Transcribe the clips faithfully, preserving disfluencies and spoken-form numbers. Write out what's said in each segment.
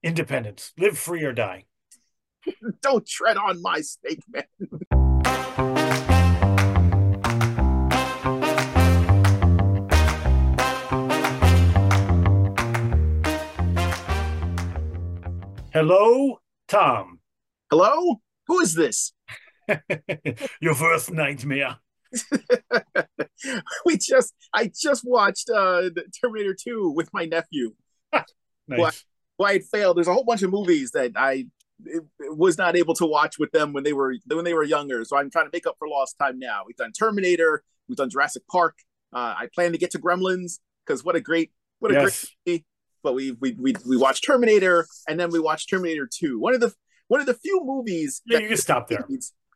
Independence. Live free or die. Don't tread on my snake, man. Hello, Tom. Hello? Who is this? Your first nightmare. we just I just watched uh Terminator two with my nephew. Why Nice. why it failed. There's a whole bunch of movies that I was not able to watch with them when they were when they were younger. So I'm trying to make up for lost time now. We've done Terminator, we've done Jurassic Park. Uh, I plan to get to Gremlins because what a great what a great Yes. movie. But we we we we watched Terminator and then we watched Terminator two. One of the one of the few movies Yeah, that you can stop there.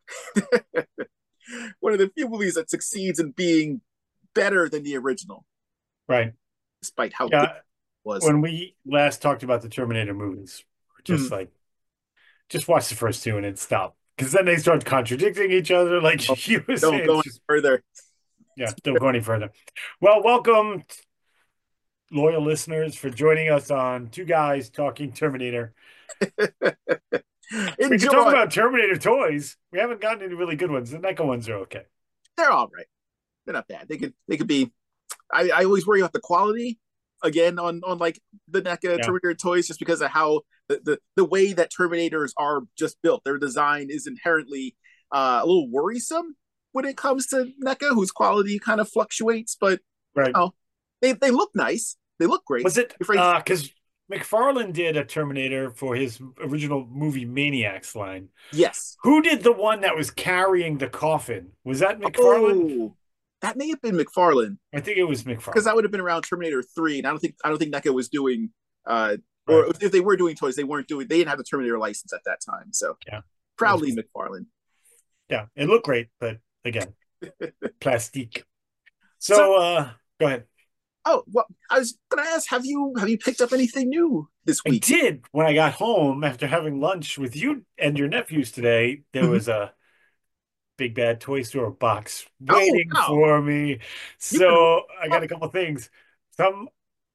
one of the few movies that succeeds in being better than the original, Right. despite how good Yeah. it was. When we last talked about the Terminator movies, we're just Mm. like, just watch the first two and then stop. Because then they start contradicting each other. Like Oh, you were don't saying, go it's any just, further. yeah, don't go any further. Well, welcome, loyal listeners, for joining us on Two Guys Talking Terminator. We could talk Enjoy. about Terminator toys. We haven't gotten any really good ones. The NECA ones are okay. They're all right. They're not bad. They could they could be. I, I always worry about the quality again on on like the NECA Yeah. Terminator toys just because of how the, the the way that Terminators are just built. Their design is inherently uh, a little worrisome when it comes to NECA, whose quality kind of fluctuates. But you Right. know, they they look nice. They look great. Was it If I, uh because McFarlane did a Terminator for his original movie Maniacs line. yes. Who did the one that was carrying the coffin? Was that McFarlane? Oh, that may have been McFarlane I think it was because McFarlane. that would have been around Terminator three, and I don't think I don't think NECA was doing, uh, Right. or if they were doing toys, they weren't doing. They didn't have the Terminator license at that time, so Yeah. That was proudly cool. McFarlane. Yeah. It looked great, but again, plastique. So, So uh go ahead. oh, well, I was gonna ask, have you have you picked up anything new this I week? did when I got home after having lunch with you and your nephews today. There Mhm. was a big bad toy store box Oh, waiting wow, for me. you've been So I got up, a couple things. Some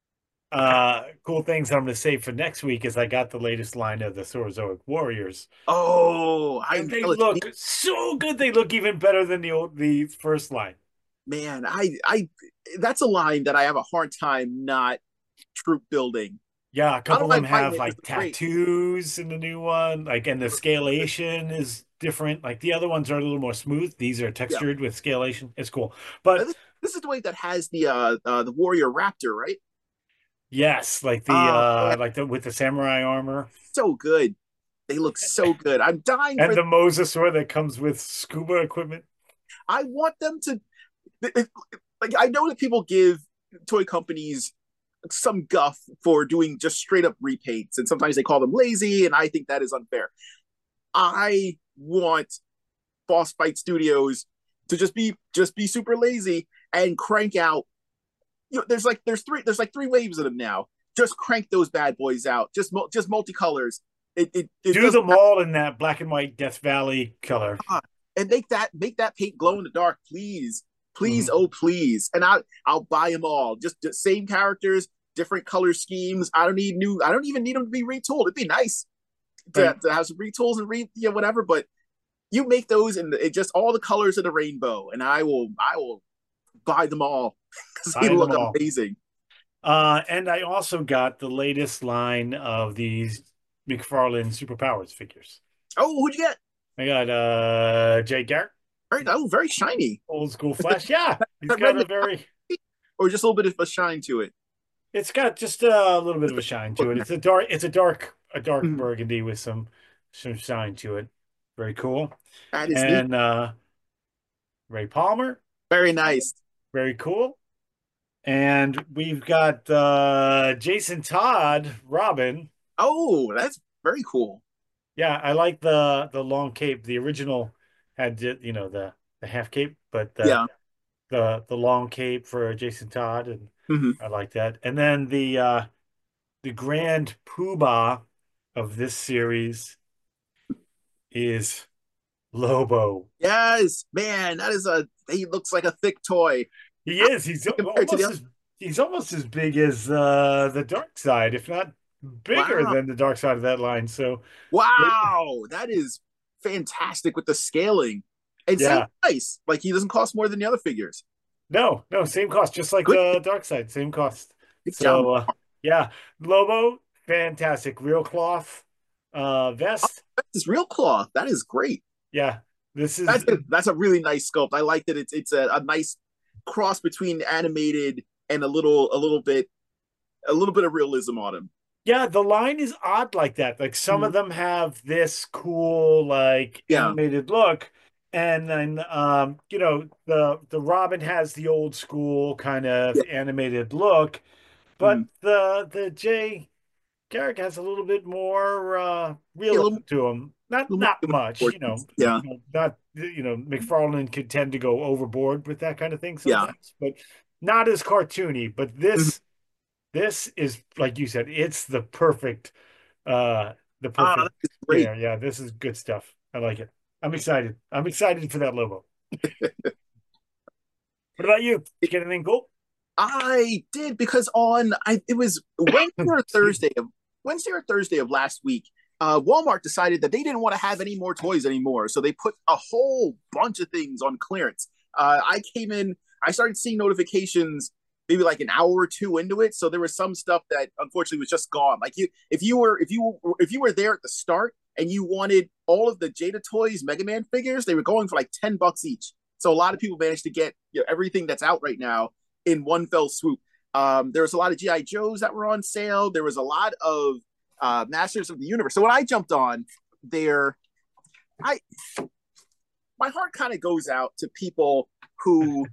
uh cool things I'm going to save for next week is I got the latest line of the Saurozoic Warriors, oh, and I'm they jealous. look so good. They look even better than the old the first line. Man, I I that's a line that I have a hard time not troop building. Yeah, a I couple don't of them mind fighting have it like because it's great. tattoos in the new one, like, and the scalation is different. Like the other ones are a little more smooth. These are Yeah, textured with scalation. It's cool. But this, this is the way that has the uh, uh the warrior raptor, right? yes, like the Oh man, uh like the with the samurai armor so good. They look so good. I'm dying and for. the mosasaur that comes with scuba equipment. I want them to. Like I know that people give toy companies some guff for doing just straight up repaints, and sometimes they call them lazy, and I think that is unfair. I want Boss Fight Studios to just be just be super lazy and crank out. You know, there's like there's three there's like three waves of them now. Just crank those bad boys out. Just just multicolors. It it, it Do doesn't them all in that black and white Death Valley color. have, and make that make that paint glow in the dark, please, please, Mhm. oh please. And I I'll buy them all. Just the same characters, different color schemes. I don't need new. I don't even need them to be retooled. It'd be nice to, Right. to have some retools and re yeah whatever. But you make those and it just all the colors of the rainbow, and I will I will buy them all because they Buy them look all. amazing. Uh, and I also got the latest line of these McFarlane Superpowers figures. Oh, who'd you get? I got uh Jay Garrick, Very, oh, very shiny. old school Flash. Yeah, he's That red got and a very, or just a little bit of a shine to it. it's got just a little bit of a shine to it. It's a dark, it's a dark, a dark Mhm. burgundy with some some shine to it. Very cool. That is neat. And uh Ray Palmer, Very nice. very cool. And we've got uh Jason Todd, Robin. Oh, that's very cool. Yeah, I like the the long cape. The original had you know the the half cape, but the Yeah. the the long cape for Jason Todd, and Hmm. I like that. And then the uh the grand poobah of this series is Lobo. Yes, man, that is a. He looks like a thick toy. He How is. He's compared to the almost other? as he's almost as big as uh the Dark Side, if not bigger Wow. than the Dark Side of that line. So, Wow. That is fantastic with the scaling. And same yeah, price. Like he doesn't cost more than the other figures. no, no, same cost, just like Good, the Dark Side, same cost. good job. So, uh, yeah, Lobo, fantastic, real cloth uh Oh, vest. that's real cloth. That is great. Yeah, this That's is a, that's a really nice sculpt. I like that it's it's a, a nice cross between animated and a little a little bit a little bit of realism on him. yeah, the line is odd like that. Like some of Mhm. them have this cool like Yeah. animated look, and then um, you know, the the Robin has the old school kind of Yeah. animated look, but Mhm. the the Jay Garrick has a little bit more uh Yeah, a little, realism to him. Not little not more much, you know, importance. Yeah. you know, not you know, McFarlane could tend to go overboard with that kind of thing Yeah. sometimes, but not as cartoony. But Mhm. this this is like you said, it's the perfect uh the Ah, perfect that's great. scare. Yeah, this is good stuff. I like it. I'm excited. I'm excited for that logo. What about you? Did you get anything cool? I did because on I it was Wednesday or Excuse me. Thursday of Wednesday or Thursday of last week, uh, Walmart decided that they didn't want to have any more toys anymore, so they put a whole bunch of things on clearance. Uh, I came in, I started seeing notifications maybe like an hour or two into it, so there was some stuff that unfortunately was just gone. Like you, if you were if you were, if you were there at the start and you wanted all of the Jada Toys Mega Man figures, they were going for like ten bucks each. So a lot of people managed to get, you know, everything that's out right now in one fell swoop. Um, there was a lot of G I. Joes that were on sale. There was a lot of uh, Masters of the Universe. So when I jumped on there, I my heart kind of goes out to people who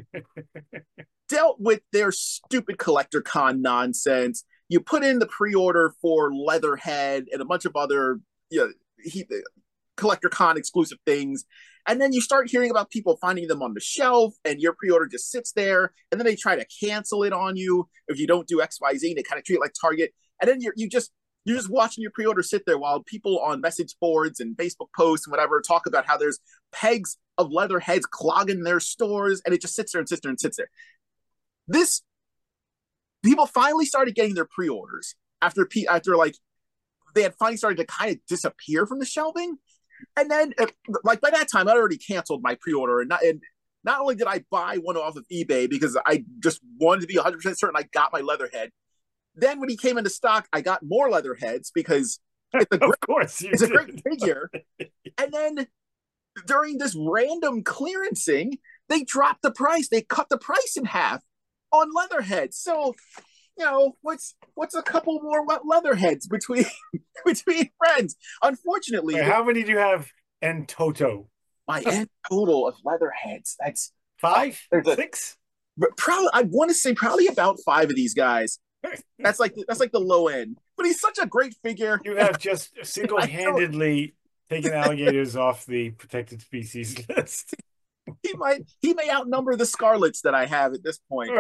dealt with their stupid collector con nonsense. You put in the pre-order for Leatherhead and a bunch of other, you know, he, collector con exclusive things. And then you start hearing about people finding them on the shelf, and your pre-order just sits there. And then they try to cancel it on you if you don't do X Y Z. They kind of treat it like Target. And then you're you just you're just watching your pre-order sit there while people on message boards and Facebook posts and whatever talk about how there's pegs of leather heads clogging their stores, and it just sits there and sits there and sits there. This People finally started getting their pre-orders after after like they had finally started to kind of disappear from the shelving. And then, uh, like by that time, I already canceled my pre-order, and not, and not only did I buy one off of eBay because I just wanted to be one hundred percent certain I got my Leatherhead. Then when he came into stock, I got more Leatherheads because it's a Of great, course you it's a great did. figure. And then during this random clearancing, they dropped the price. They cut the price in half on Leatherhead. So you know what's what's a couple more Leatherheads between between friends. Unfortunately, Wait, with how many do you have in toto? my end total of Leatherheads, that's uh, Five? there's a Six? probably I want to say probably about five of these guys. That's like that's like the low end. But he's such a great figure, You and have just I don't. single-handedly taken alligators off the protected species list. He might he may outnumber the Scarlets that I have at this point.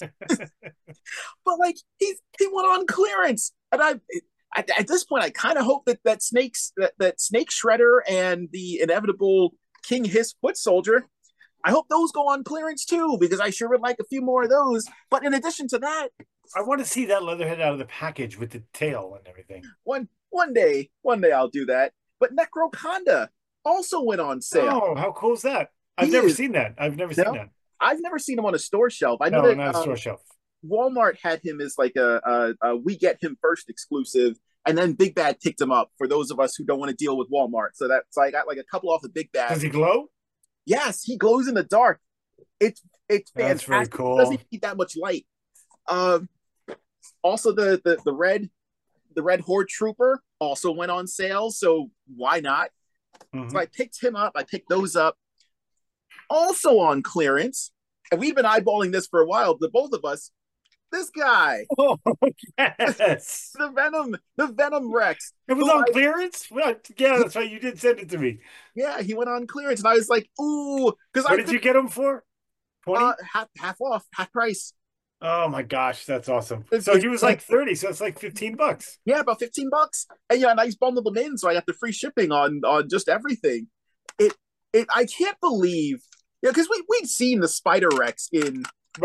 But like he's he went on clearance, and I at, at this point I kind of hope that that snakes that, that Snake Shredder and the inevitable King Hiss Foot Soldier, I hope those go on clearance too, because I sure would like a few more of those. But in addition to that, I want to see that Leatherhead out of the package with the tail and everything. one one day, one day I'll do that. But Necroconda also went on sale. Oh, how cool is that? I've He never is seen that. I've never seen no, that. I've never seen him on a store shelf. I know No, that not a um, store shelf. Walmart had him as like a, a, a we get him first exclusive, and then Big Bad picked him up for those of us who don't want to deal with Walmart. So that so I got like a couple off the Big Bad. Does he glow? Yes, he glows in the dark. It's it's That's very fantastic. It doesn't cool. need that much light. Um, also the the the red the red Horde Trooper also went on sale, so why not? So Hmm. I picked him up. I picked those up. Also on clearance, and we've been eyeballing this for a while. The both of us. This guy, Oh, yes. the Venom, the Venom Rex. It was Who on I, clearance? Well, yeah, that's right. You did send it to me. yeah, he went on clearance, and I was like, ooh, because What I've did been you get him for? uh twenty? half half off, half price. Oh my gosh, that's awesome. It's, So it's he was like like thirty, so it's like fifteen bucks. yeah, about fifteen bucks, and yeah, nice bundle them in, so I got the free shipping on on just everything. It it I can't believe, yeah, because we we'd seen the Spider Rex in Right.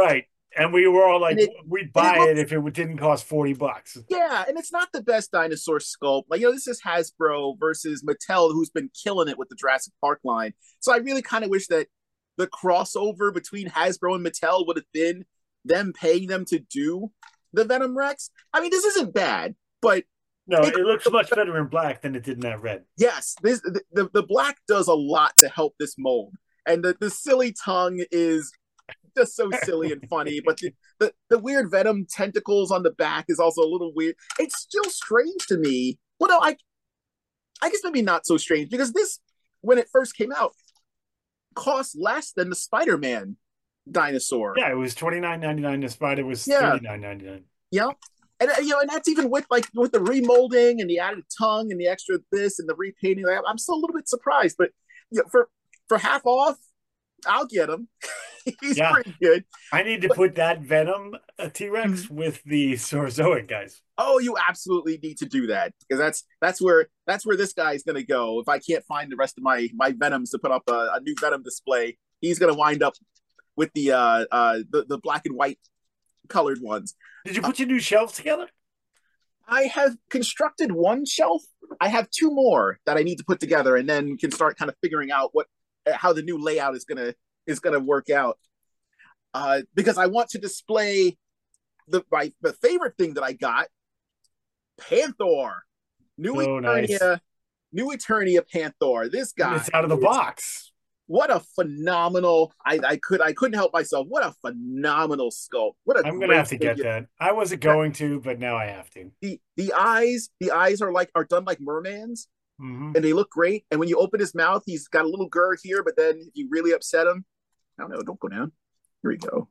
And we were all and like, it we'd and it buy it looks if it didn't cost forty bucks. yeah, and it's not the best dinosaur sculpt. Like, you know, this is Hasbro versus Mattel, who's been killing it with the Jurassic Park line. So I really kind of wish that the crossover between Hasbro and Mattel would have been them paying them to do the Venom Rex. I mean, this isn't bad, but No, it, it looks much better in black than it did in that red. yes, this the, the, the black does a lot to help this mold. And the, the silly tongue is just so silly and funny. But the, the, the weird Venom tentacles on the back is also a little weird. It's still strange to me. Well, no, I I guess maybe not so strange because this, when it first came out, cost less than the Spider-Man dinosaur. Yeah, it was twenty nine ninety nine. The spider was Yeah, thirty nine ninety nine. yeah. And uh, you know, and that's even with like with the remolding and the added tongue and the extra this and the repainting. Like, I'm still a little bit surprised, but you know, for for half off, I'll get him. He's Yeah, pretty good. I need to But put that Venom uh, mm, T-Rex with the Saurozoic guys. oh, you absolutely need to do that because that's that's where that's where this guy's gonna go. If I can't find the rest of my my Venoms to put up a, a new Venom display, he's gonna wind up with the uh uh the, the black and white colored ones. Did you Uh, put your new shelves together? I have constructed one shelf. I have two more that I need to put together, and then can start kind of figuring out what how the new layout is gonna is gonna work out. Uh, because I want to display the my the favorite thing that I got, Panther, new Oh, nice. Eternia, new Eternia Panther. This And guy it's out of the is box. what a phenomenal. I I could I couldn't help myself. What a phenomenal sculpt. What a I'm gonna great have to get figure. that. I wasn't going to, but now I have to. The the eyes the eyes are like are done like mermans Hmm. and they look great. And when you open his mouth, he's got a little gur here, but then if you really upset him, I don't know, don't go down. Here we go.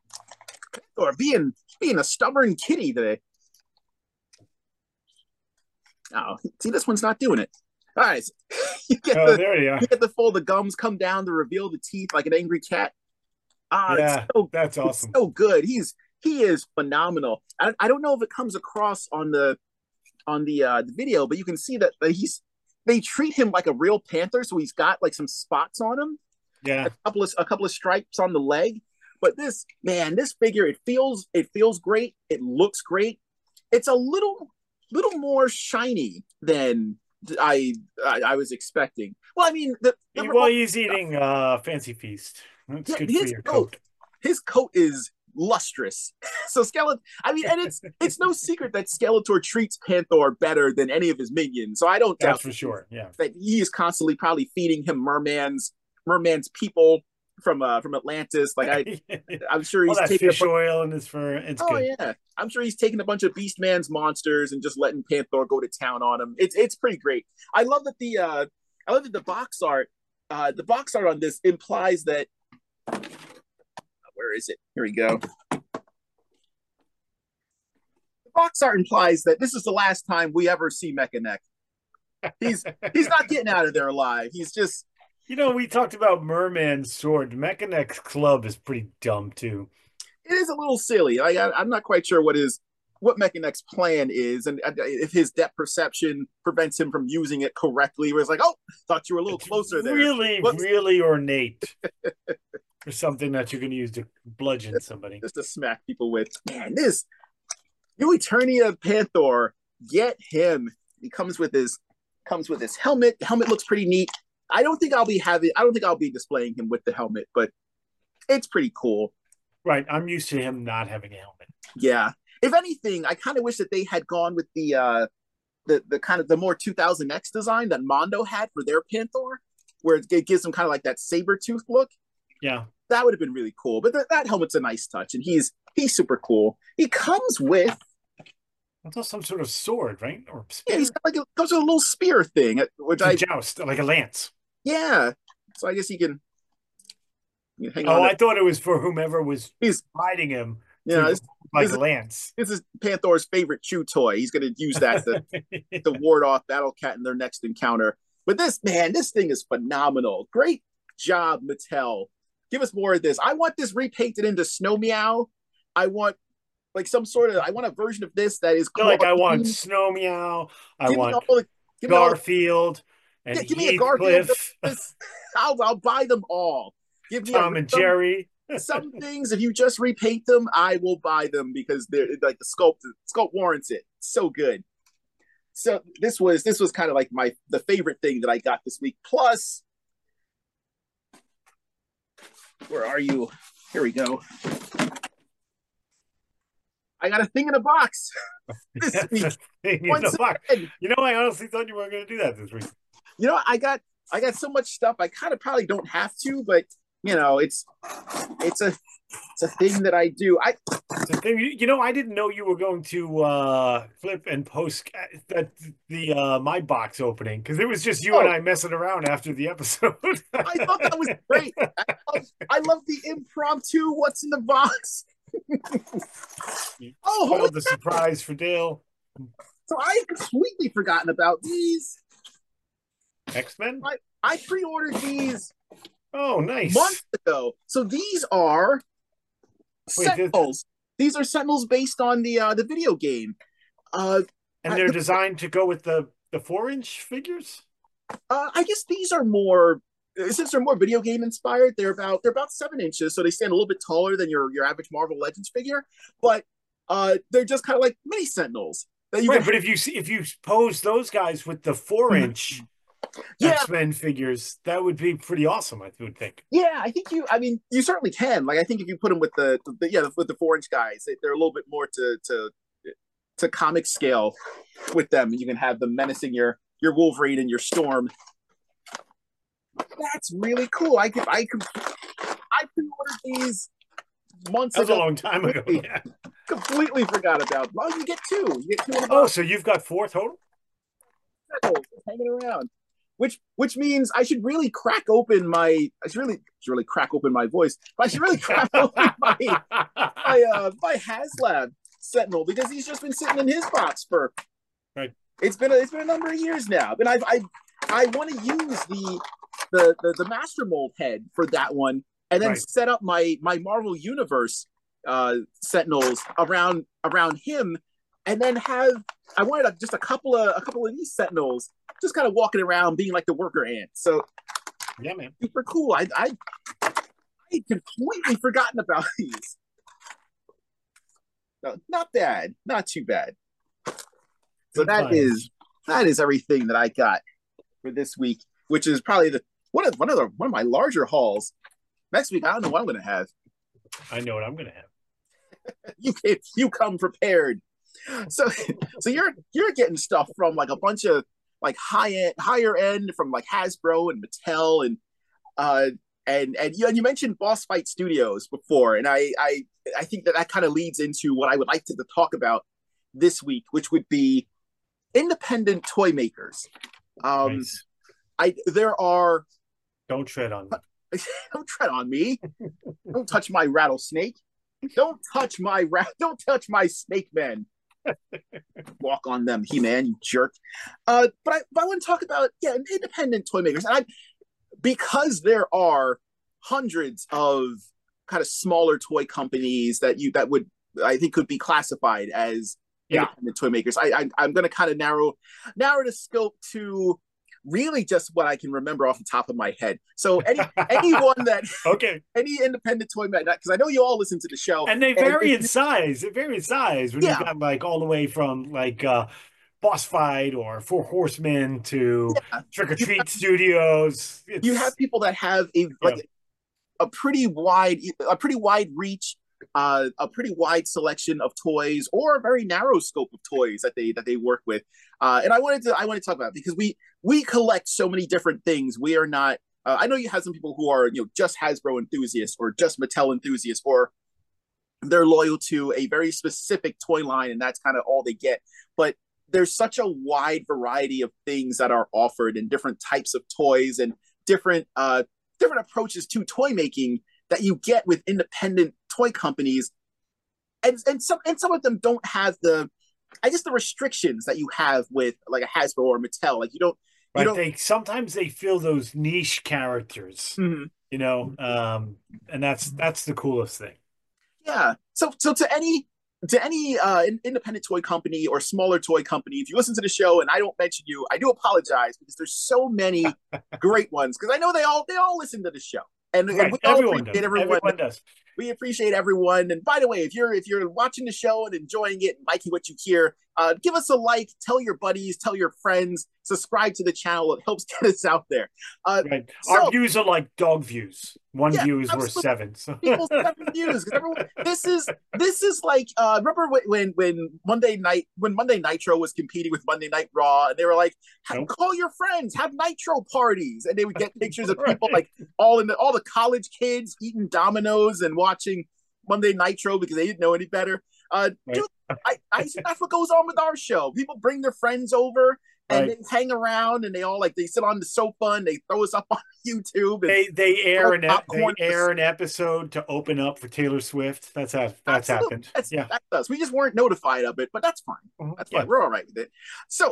Or being being a stubborn kitty today. Oh, see, this one's not doing it. All right, so you get Oh, the there you are. you get the fold. The gums come down to reveal the teeth like an angry cat. Ah, it's Yeah, so that's it's awesome. so good. He's he is phenomenal. I, I don't know if it comes across on the on the uh, the video, but you can see that, that he's they treat him like a real panther, so he's got like some spots on him, a Yeah. couple of a couple of stripes on the leg. But this man, this figure, it feels it feels great. It looks great. It's a little little more shiny than I I, I was expecting. Well, I mean, the He- number Well, one, he's eating uh Fancy Feast. That's yeah, good for his your coat, coat. his coat is lustrous. So Skeletor, I mean, and it's it's no secret that Skeletor treats Panther better than any of his minions. So I don't That's doubt for sure. Yeah. that he is constantly probably feeding him merman's merman's people from uh from Atlantis. Like I I'm sure All he's that taking a fish bunch. oil in his fur. It's Oh good. yeah, I'm sure he's taking a bunch of Beastman's monsters and just letting Panther go to town on him. It's it's pretty great. I love that the uh I love that the box art uh the box art on this implies that where is it? Here we go. The box art implies that this is the last time we ever see Mechanic. He's he's not getting out of there alive. He's just You know, we talked about Merman's sword. Mechanex's club is pretty dumb too. it is a little silly. Like, I, I'm not quite sure what his what Mechanex's plan is, and uh, if his depth perception prevents him from using it correctly. Where it's like, oh, thought you were a little It's closer there. really, Whoops, really ornate for something that you're going to use to bludgeon somebody. just to smack people with. Man, this new Eternia Panther, get him. He comes with his comes with his helmet. The helmet looks pretty neat. I don't think I'll be having. I don't think I'll be displaying him with the helmet, but it's pretty cool. Right. I'm used to him not having a helmet. Yeah. If anything, I kind of wish that they had gone with the uh the the kind of the more two thousand X design that Mondo had for their Panther, where it gives them kind of like that saber tooth look. Yeah. That would have been really cool. But th- that helmet's a nice touch, and he's he's super cool. He comes with That's also some sort of sword, right? Or yeah, he's spear? got like a, comes with a little spear thing, uh, which To I joust, like a lance. yeah. So I guess he can, you can hang Oh, on to. I thought it was for whomever was He's riding him you know to this, like this a is lance. this is Panther's favorite chew toy. He's going to use that to to ward off Battle Cat in their next encounter. But this man, this thing is phenomenal. Great job, Mattel. Give us more of this. I want this repainted into Snow Meow. I want like some sort of. I want a version of this that is Feel like I want Clawed. Snow Meow. I Give me all want the. Give me all the. Garfield and Yeah, give me a Garfield. Heathcliff, This, I'll I'll buy them all. Give me a Tom and Rhythm. Jerry. Some things, if you just repaint them, I will buy them because they're like the sculpt. Sculpt warrants it. So good. So this was this was kind of like my the favorite thing that I got this week. Plus, where are you? Here we go. I got a thing in a box this week. Once again. You know, I honestly thought you weren't going to do that this week. You know, I got I got so much stuff. I kind of probably don't have to, but you know, it's it's a it's a thing that I do. I you know, I didn't know you were going to uh, flip and post that the uh, my box opening because it was just you oh. and I messing around after the episode. I thought that was great. I love, I love the impromptu. What's in the box? Oh, hold the surprise for Dale. So I completely forgotten about these X-Men. I, I pre-ordered these. Oh, nice. Months ago. So these are Wait, Sentinels. These are Sentinels based on the uh, the video game. Uh, and they're I, the, designed to go with the the four inch figures. Uh, I guess these are more. Since they're more video game inspired, they're about they're about seven inches, so they stand a little bit taller than your your average Marvel Legends figure. But uh, they're just kind of like mini Sentinels. That you right, but if you see if you pose those guys with the four inch yeah. X-Men figures, that would be pretty awesome. I would think. Yeah, I think you. I mean, you certainly can. Like, I think if you put them with the, the yeah with the four inch guys, they're a little bit more to to to comic scale with them. You can have them menacing your your Wolverine and your Storm. That's really cool. I could, I could, I pre-ordered these months that was ago. a long time ago. Yeah. Completely forgot about them. Oh, you get two. You get two. In a oh, so you've got four total? Hanging around, which which means I should really crack open my. I should really should really crack open my voice. But I should really crack open my my uh, my HasLab Sentinel because he's just been sitting in his box for. Right. It's been a, it's been a number of years now, and I've I I want to use the. The, the the master mold head for that one, and then right. set up my my Marvel Universe uh, Sentinels around around him, and then have I wanted a, just a couple of a couple of these Sentinels just kind of walking around being like the worker ant. So yeah, man, super cool. I I I completely forgotten about these. No, not bad, not too bad. So Good that times. is that is everything that I got for this week, which is probably the one of one of the one of my larger hauls. Next week, I don't know what I'm going to have. I know what I'm going to have. you you come prepared. So so you're you're getting stuff from like a bunch of like high end, higher end from like Hasbro and Mattel and uh and and you and you mentioned Boss Fight Studios before, and I I I think that that kind of leads into what I would like to, to talk about this week, which would be independent toy makers. Um, nice. I there are. Don't tread on me. Don't tread on me. Don't touch my rattlesnake. Don't touch my rat. Don't touch my snake men. Walk on them, He-Man, you jerk. Uh, but I, but I want to talk about yeah, independent toy makers, and I because there are hundreds of kind of smaller toy companies that you that would I think could be classified as yeah. independent toy makers. I, I I'm going to kind of narrow narrow the scope to. Really just what I can remember off the top of my head. So any anyone that okay, any independent toy maker, because I know you all listen to the show, and they vary and, in size. They vary in size. When yeah. you got like all the way from like uh, Boss Fight or Four Horsemen to yeah. Trick or Treat Studios. It's, you have people that have a like yeah. a pretty wide a pretty wide reach. Uh, a pretty wide selection of toys or a very narrow scope of toys that they that they work with. Uh, and I wanted to I wanted to talk about it because we we collect so many different things. We are not. Uh, I know you have some people who are you know just Hasbro enthusiasts or just Mattel enthusiasts, or they're loyal to a very specific toy line, and that's kind of all they get. But there's such a wide variety of things that are offered, and different types of toys, and different uh, different approaches to toy making that you get with independent toy companies, and and some and some of them don't have the, I guess the restrictions that you have with like a Hasbro or Mattel. Like you don't, you right? Don't... They sometimes they feel those niche characters, mm-hmm. you know, um, and that's that's the coolest thing. Yeah. So so to any to any uh, independent toy company or smaller toy company, if you listen to the show and I don't mention you, I do apologize because there's so many great ones. Because I know they all they all listen to the show. and and Right. we all Everyone appreciate does. everyone. Everyone does. We appreciate everyone. And by the way, if you're if you're watching the show and enjoying it and liking what you hear, uh, give us a like, tell your buddies, tell your friends, subscribe to the channel. It helps get us out there. Uh, Right. Our so views are like dog views. One yeah, view is worth absolutely. seven. So People seven views because everyone. This is this is like uh, remember when when Monday night when Monday Nitro was competing with Monday Night Raw and they were like, nope. call your friends, have Nitro parties, and they would get pictures of people Right. like all in the all the college kids eating Dominoes and watching Monday Nitro because they didn't know any better. Uh, Right. dude, I, I that's what goes on with our show. People bring their friends over and Right. they hang around and they all like they sit on the sofa and they throw us up on YouTube and They they throw air an ep- popcorn. they air an episode to open up for Taylor Swift. That's ha that's Absolutely, happened. that's Yeah. that's us. We just weren't notified of it, but that's fine. Mhm. That's fine. Yeah. We're all right with it. So,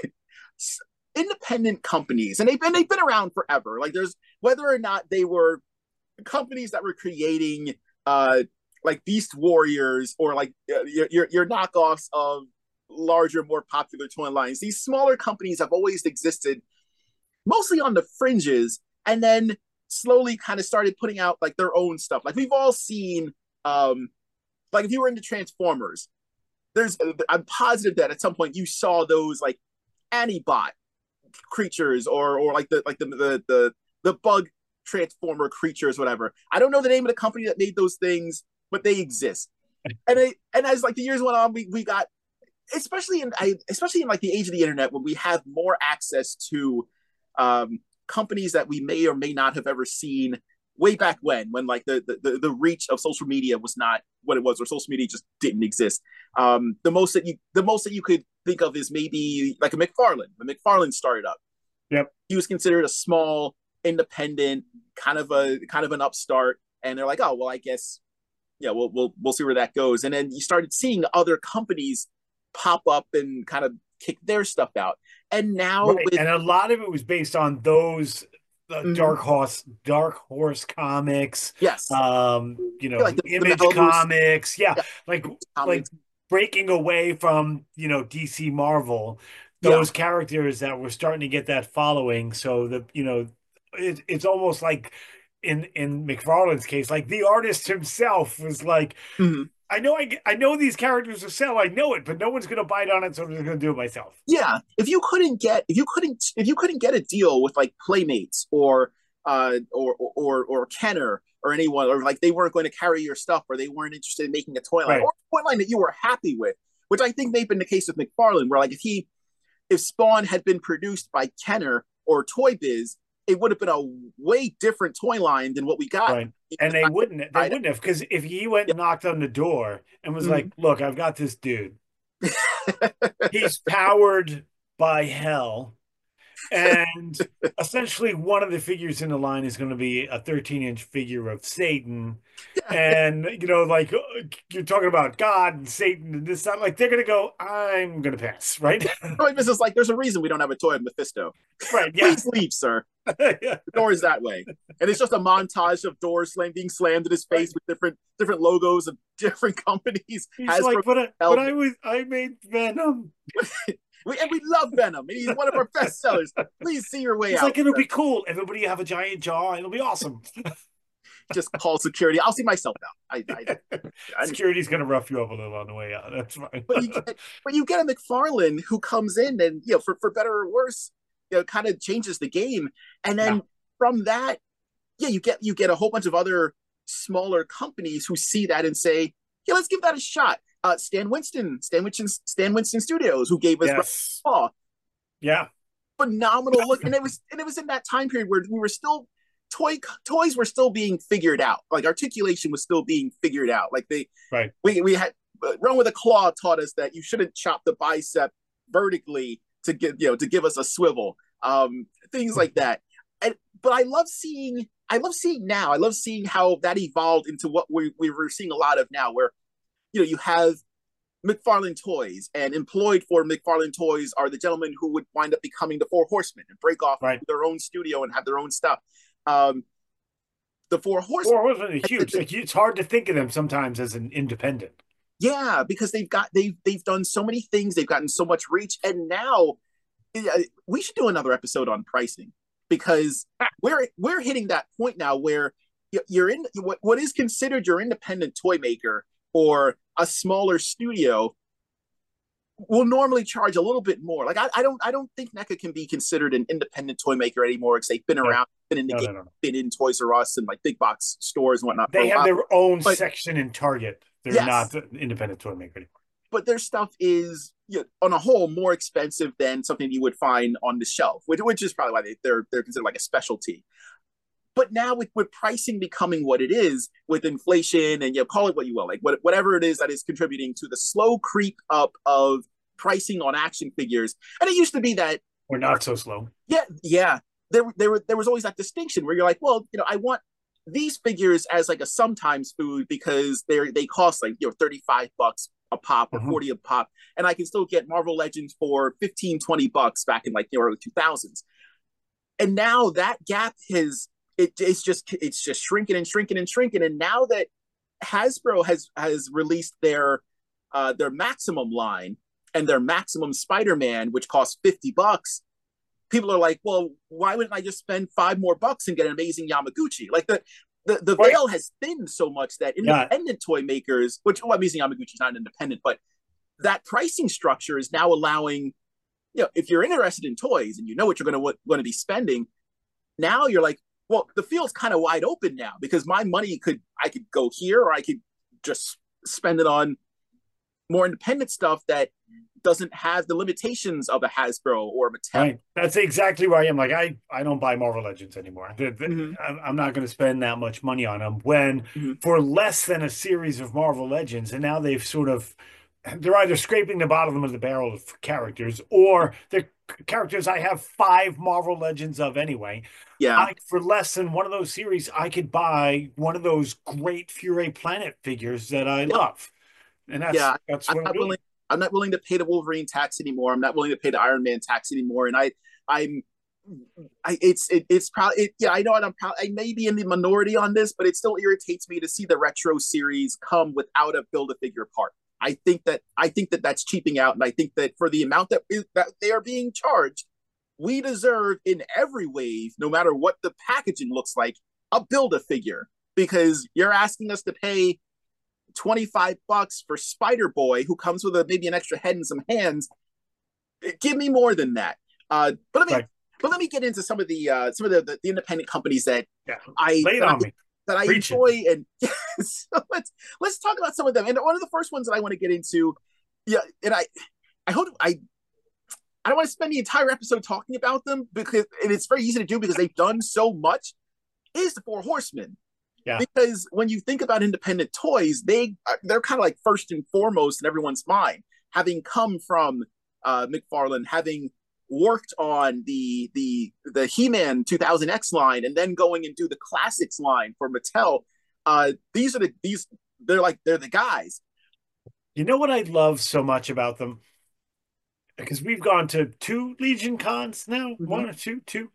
independent companies, and they've been they've been around forever. Like there's whether or not they were companies that were creating uh like Beast Warriors or like uh, your, your your knockoffs of larger, more popular toy lines. These smaller companies have always existed, mostly on the fringes, and then slowly kind of started putting out like their own stuff. Like we've all seen, um, like if you were into Transformers, there's I'm positive that at some point you saw those like Antibot creatures or or like the like the the the, the bug transformer creatures, whatever. I don't know the name of the company that made those things, but they exist. And they, and as like the years went on, we we got especially in I, especially in like the age of the internet when we have more access to um, companies that we may or may not have ever seen way back when when like the, the the reach of social media was not what it was or social media just didn't exist. Um, the most that you the most that you could think of is maybe like a McFarlane. When McFarlane started up, Yep. he was considered a small independent kind of a kind of an upstart, and they're like, oh well, I guess yeah, we'll we'll we'll see where that goes. And then you started seeing other companies pop up and kind of kick their stuff out. And now Right. with And a lot of it was based on those uh, mm, Dark Horse Dark Horse comics, yes, um, you like know, the, the Image Malibu's comics. Yeah. yeah, Like like comics, breaking away from, you know, D C Marvel, yeah. those characters that were starting to get that following. So the, you know, it, it's almost like in in McFarlane's case, like the artist himself was like, Mm-hmm. I know I, I know these characters will sell, I know it, but no one's gonna bite on it, so I'm just gonna do it myself. Yeah, if you couldn't get if you couldn't if you couldn't get a deal with like Playmates or uh or or or Kenner or anyone, or like they weren't going to carry your stuff or they weren't interested in making a toy line Right. or a toy line that you were happy with, which I think may have been the case with McFarlane, where like if he if Spawn had been produced by Kenner or Toy Biz, it would have been a way different toy line than what we got. Right. And they wouldn't they Yeah. wouldn't have, because if he went and knocked on the door and was like, Mhm. look, I've got this dude. He's powered by hell. And essentially one of the figures in the line is going to be a thirteen inch figure of Satan. Yeah. And you know, like uh, you're talking about God and Satan and this, that, like they're gonna go, I'm gonna pass, right? Toy Biz is like, there's a reason we don't have a toy of Mephisto. Right, yeah. Please leave, sir. Yeah. The door is that way, and it's just a montage of doors slam, being slammed in his face Right. with different different logos of different companies. He's Hasbro, like, but I, but I Elvis. was I made Venom. We, and we love Venom, and he's one of our best sellers. Please see your way He's out. like, it'll be cool. Everybody have a giant jaw. It'll be awesome. Just call security. I'll see myself out. I, I, I Security's gonna rough you up a little on the way out. That's fine. but you get but you get a McFarlane who comes in and you know for for better or worse, you know, kind of changes the game, and then Yeah. from that, yeah, you get you get a whole bunch of other smaller companies who see that and say, yeah, let's give that a shot. Uh, Stan Winston, Stan Winston, Stan Winston Studios, who gave us Yes. Raw, Yeah. phenomenal look, and it was and it was in that time period where we were still toy toys were still being figured out, like articulation was still being figured out. Like they, Right. we we had Run with a Claw taught us that you shouldn't chop the bicep vertically to give you know to give us a swivel, um, things like that. And but I love seeing I love seeing now I love seeing how that evolved into what we we were seeing a lot of now, where you know you have McFarlane Toys, and employed for McFarlane Toys are the gentlemen who would wind up becoming the Four Horsemen and break off Right. their own studio and have their own stuff. Um, the Four Horsemen, Or wasn't it huge? Like, it's hard to think of them sometimes as an independent. yeah, because they've got they've they've done so many things, they've gotten so much reach, and now yeah, we should do another episode on pricing. because we're we're hitting that point now where you're in what, what is considered your independent toy maker or a smaller studio will normally charge a little bit more. Like I, I don't I don't think NECA can be considered an independent toy maker anymore because they've been No, around, been in the no, game, no, no. been in Toys R Us and like big box stores and whatnot for They a have while. their own But section in Target. They're yes, not the independent toy maker anymore. but their stuff is, you know, on a whole more expensive than something you would find on the shelf, which, which is probably why they, they're they're considered like a specialty. But now with, with pricing becoming what it is, with inflation and you know, call it what you will, like what, whatever it is that is contributing to the slow creep up of pricing on action figures. And it used to be that We're not so slow. yeah, yeah. There, there, there was always that distinction where you're like, well, you know, I want these figures as like a sometimes food because they're they cost like you know thirty-five bucks a pop or Mhm. forty a pop, and I can still get Marvel Legends for fifteen, twenty bucks back in like the early two thousands. And now that gap has it, it's just it's just shrinking and shrinking and shrinking. And now that Hasbro has has released their uh, their Maximum line and their Maximum Spider-Man, which costs fifty bucks, people are like, well, why wouldn't I just spend five more bucks and get an amazing Yamaguchi? Like the the, the Right. veil has thinned so much that Yeah. independent toy makers, which well, amazing Yamaguchi is not independent, but that pricing structure is now allowing, you know, if you're interested in toys and you know what you're going to going to be spending, now you're like, well, the field's kind of wide open now because my money could I could go here or I could just spend it on more independent stuff that doesn't have the limitations of a Hasbro or a Mattel. Right. That's exactly where I am. Like I, I don't buy Marvel Legends anymore. The- the- Mhm. I'm I'm not going to spend that much money on them when Mhm. for less than a series of Marvel Legends, and now they've sort of they're either scraping the bottom of the barrel of characters or they're characters I have five Marvel Legends of anyway. Yeah, I for less than one of those series, I could buy one of those great Fury Planet figures that I yeah, love. And that's yeah. that's I'm what I'm not doing. willing. I'm not willing to pay the Wolverine tax anymore. I'm not willing to pay the Iron Man tax anymore. And I, I'm, I, it's, it, it's probably, it, yeah. I know, and I'm probably, I may be in the minority on this, but it still irritates me to see the retro series come without a Build-A-Figure part. I think that I think that that's cheaping out, and I think that for the amount that is, that they are being charged, we deserve in every wave, no matter what the packaging looks like, a Build-A-Figure because you're asking us to pay twenty-five bucks for Spider Boy, who comes with a, maybe an extra head and some hands. Give me more than that. Uh, but let me, Right. but let me get into some of the uh, some of the, the, the independent companies that Yeah. I Lay it that on I, me. that I Preach it. enjoy. And yes, so let's let's talk about some of them. And one of the first ones that I want to get into, yeah, and I I hope I I don't want to spend the entire episode talking about them because and it's very easy to do because they've done so much. Is the Four Horsemen. Yeah. Because when you think about independent toys, they they're kind of like first and foremost in everyone's mind, having come from uh, McFarlane, having worked on the the the He-Man two thousand X line, and then going and do the classics line for Mattel. Uh, these are the these they're like they're the guys. You know what I love so much about them? Because we've gone to two Legion cons now, Mm-hmm. one or two, two.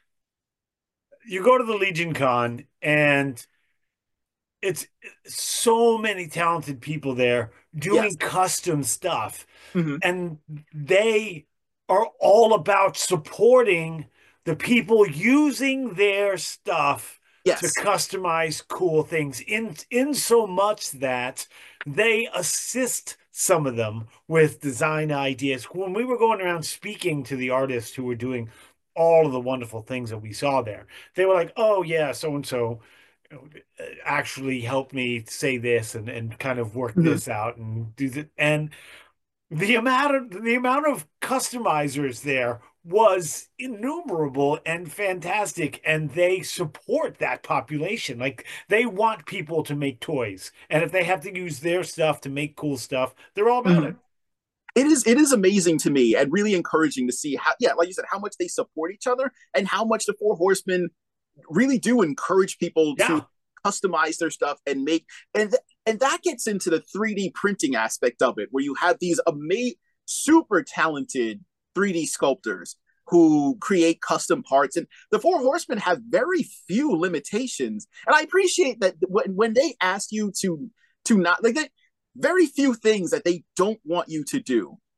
You go to the Legion con and it's so many talented people there doing Yes. custom stuff. Mm-hmm. And they are all about supporting the people using their stuff Yes. to customize cool things in in so much that they assist some of them with design ideas. When we were going around speaking to the artists who were doing all of the wonderful things that we saw there, they were like, oh yeah, so and so actually helped me say this and, and kind of work Mm-hmm. this out and do that. And the amount of the amount of customizers there was innumerable and fantastic, and they support that population. Like they want people to make toys, and if they have to use their stuff to make cool stuff, they're all about Mhm. it. It is it is amazing to me and really encouraging to see how, yeah, like you said, how much they support each other and how much the Four Horsemen really do encourage people Yeah. to customize their stuff and make and th- and that gets into the three D printing aspect of it, where you have these amazing, super talented three D sculptors who create custom parts. And the Four Horsemen have very few limitations. And I appreciate that when, when they ask you to to not like they, very few things that they don't want you to do.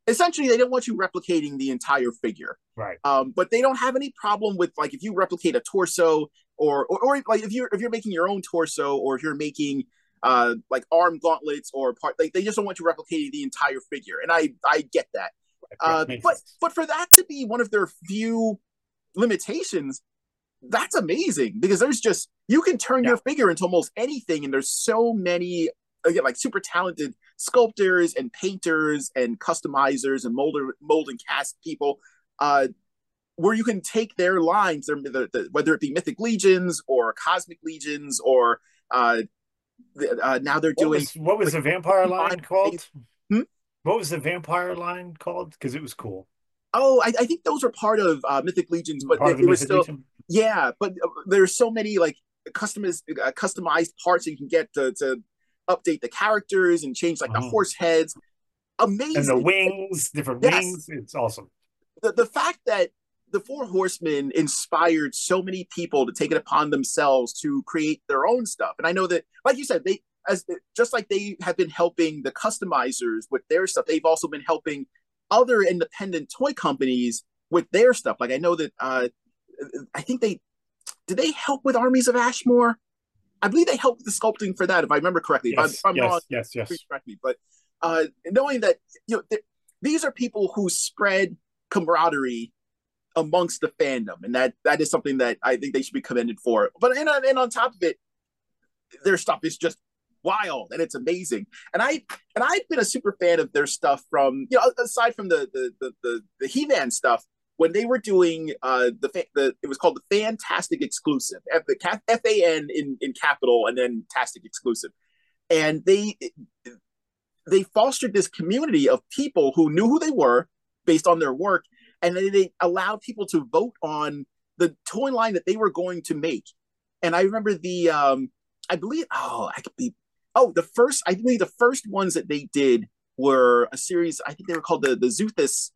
essentially they don't want you replicating the entire figure. Right. Um, but they don't have any problem with like if you replicate a torso or, or or like if you're if you're making your own torso or if you're making uh like arm gauntlets or part like they just don't want you replicating the entire figure. And I I get that. Right. Uh, Yeah, but sense. but for that to be one of their few limitations, that's amazing because there's just you can turn Yeah. your figure into almost anything, and there's so many again like super talented sculptors and painters and customizers and molder mold and cast people uh where you can take their lines, their, the, the, whether it be Mythic Legions or Cosmic Legions or uh, the, uh now they're What doing was what was like the vampire line line. called? Hmm? What was the vampire line called? Because it was cool. Oh, I, I think those were part of uh, Mythic Legions, but Part it, of the it was Mythic still Legion. yeah. But uh, there's so many like customized uh, customized parts you can get to, to update the characters and change like the Uh-huh. horse heads. And the Amazing. wings, different Yes, wings. It's awesome. the the fact that the Four Horsemen inspired so many people to take it upon themselves to create their own stuff, and I know that, like you said, they as just like they have been helping the customizers with their stuff, they've also been helping other independent toy companies with their stuff. Like I know that uh, I think they did they help with Armies of Ashmore. I believe they helped with the sculpting for that, if I remember correctly. If I'm, if Yes, I'm wrong, yes, yes, please yes. correct me. But uh, knowing that you know these are people who spread camaraderie amongst the fandom, and that that is something that I think they should be commended for. But and, and on top of it, their stuff is just wild and it's amazing. And I and I've been a super fan of their stuff from you know aside from the the the the, the He-Man stuff when they were doing uh the the it was called the Fantastic Exclusive, F the F A N in in capital and then Tastic Exclusive, and they they fostered this community of people who knew who they were based on their work, and then they allowed people to vote on the toy line that they were going to make. And I remember the, um, I believe, oh, I could be, oh, the first, I believe the first ones that they did were a series. I think they were called the the Zuthus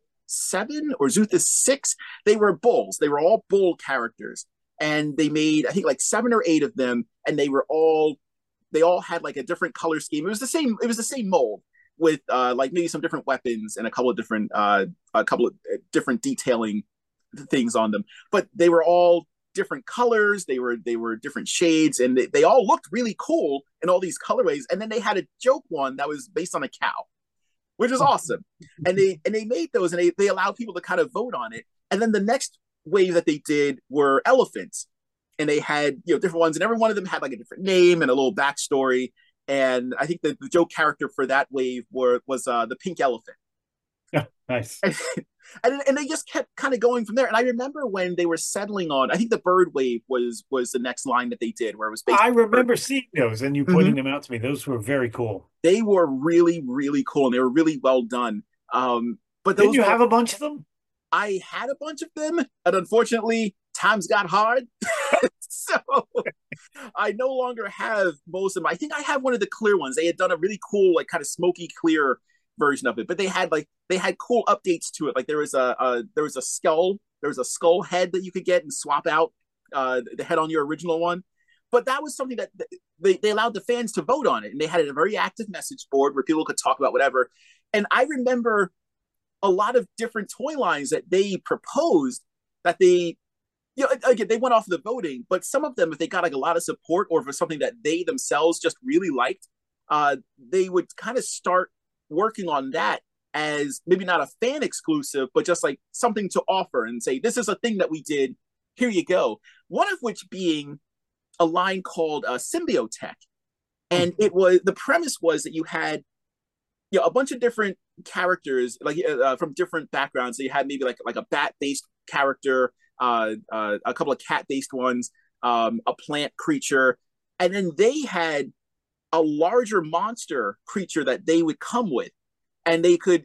Seven or Zuthus Six. They were bulls. They were all bull characters, and they made I think like seven or eight of them, and they were all they all had like a different color scheme. It was the same. It was the same mold with uh, like maybe some different weapons and a couple of different uh, a couple of different detailing things on them. But they were all different colors. They were they were different shades, and they, they all looked really cool in all these colorways. And then they had a joke one that was based on a cow, which is awesome. And they and they made those, and they they allowed people to kind of vote on it. And then the next wave that they did were elephants, and they had you know different ones, and every one of them had like a different name and a little backstory. And I think the, the joke character for that wave were was uh, the pink elephant. Yeah, nice. And, and, and they just kept kind of going from there. And I remember when they were settling on, I think the bird wave was was the next line that they did, where it was based. I remember seeing those and you mm-hmm. pointing them out to me. Those were very cool. They were really, really cool, and they were really well done. Um, but those didn't you were, have a bunch of them? I had a bunch of them, and unfortunately, times got hard. So I no longer have most of them. I think I have one of the clear ones. They had done a really cool, like kind of smoky clear version of it, but they had like they had cool updates to it. Like there was a, a there was a skull, there was a skull head that you could get and swap out uh, the head on your original one. But that was something that they, they allowed the fans to vote on it, and they had a very active message board where people could talk about whatever. And I remember a lot of different toy lines that they proposed that they you know, again, they went off of the voting, but some of them, if they got like a lot of support or for something that they themselves just really liked, uh, they would kind of start working on that as maybe not a fan exclusive, but just like something to offer and say, this is a thing that we did. Here you go. One of which being a line called uh, Symbiotech. And it was, the premise was that you had, you know, a bunch of different characters, like uh, from different backgrounds. So you had maybe like, like a bat-based character, Uh, uh, a couple of cat-based ones, um, a plant creature, and then they had a larger monster creature that they would come with, and they could.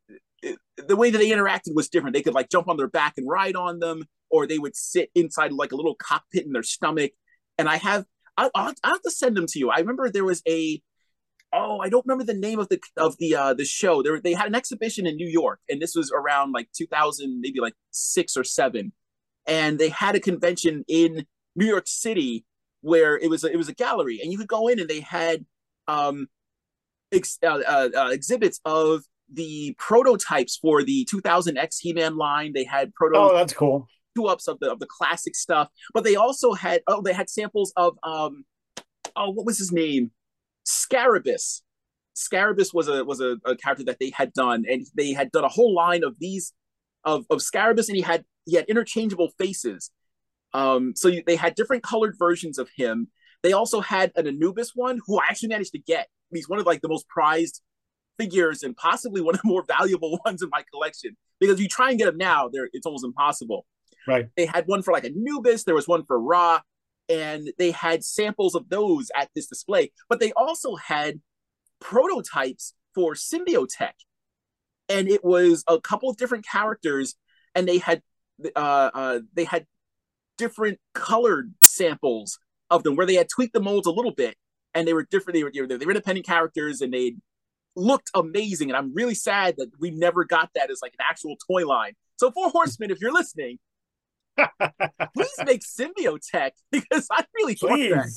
The way that they interacted was different. They could like jump on their back and ride on them, or they would sit inside like a little cockpit in their stomach. And I have, I'll, I'll have to send them to you. I remember there was a. Oh, I don't remember the name of the of the uh, the show. There, they had an exhibition in New York, and this was around like two thousand, maybe like six or seven. And they had a convention in New York City where it was a, it was a gallery, and you could go in, and they had um, ex, uh, uh, uh, exhibits of the prototypes for the two thousand X He-Man line. They had proto Oh, that's cool. two ups of the of the classic stuff, but they also had oh they had samples of um oh what was his name Scarabus. Scarabus was a was a, a character that they had done, and they had done a whole line of these of of Scarabus, and he had he had interchangeable faces. Um, so you, they had different colored versions of him. They also had an Anubis one, who I actually managed to get. He's one of like the most prized figures and possibly one of the more valuable ones in my collection. Because if you try and get them now, there it's almost impossible. Right. They had one for like Anubis. There was one for Ra, and they had samples of those at this display. But they also had prototypes for Symbiotech, and it was a couple of different characters, and they had uh, uh, they had different colored samples of them where they had tweaked the molds a little bit, and they were different. They were they were independent characters, and they looked amazing. And I'm really sad that we never got that as like an actual toy line. So Four Horsemen, if you're listening, please make Symbiotech, because I really want that.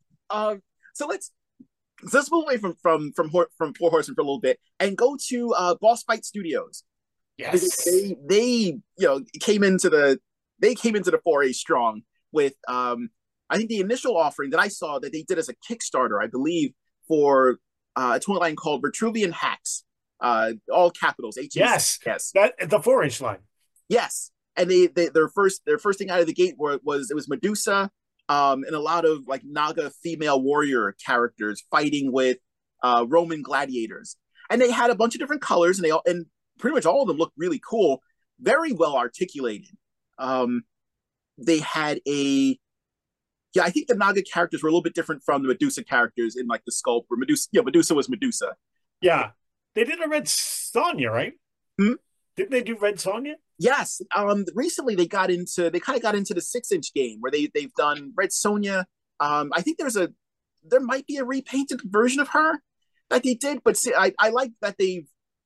Um, so let's so let's move away from from from from Four Horsemen for a little bit and go to uh, Boss Fight Studios. Yes, they they you know came into the they came into the foray strong with um I think the initial offering that I saw that they did as a Kickstarter, I believe, for uh, a toy line called Vitruvian Hacks, uh, all capitals. H A C. Yes, yes, that the four inch line. Yes, and they, they their first their first thing out of the gate were, was it was Medusa, um, and a lot of like Naga female warrior characters fighting with uh, Roman gladiators, and they had a bunch of different colors, and they all and pretty much all of them looked really cool, very well articulated. Um, they had a yeah, I think the Naga characters were a little bit different from the Medusa characters in like the sculpt where Medusa, yeah, Medusa was Medusa. Yeah, they did a Red Sonja, right? Hmm? Didn't they do Red Sonja? Yes. Um, recently they got into they kind of got into the six inch game where they they've done Red Sonja. Um, I think there's a there might be a repainted version of her that they did, but see, I I like that they've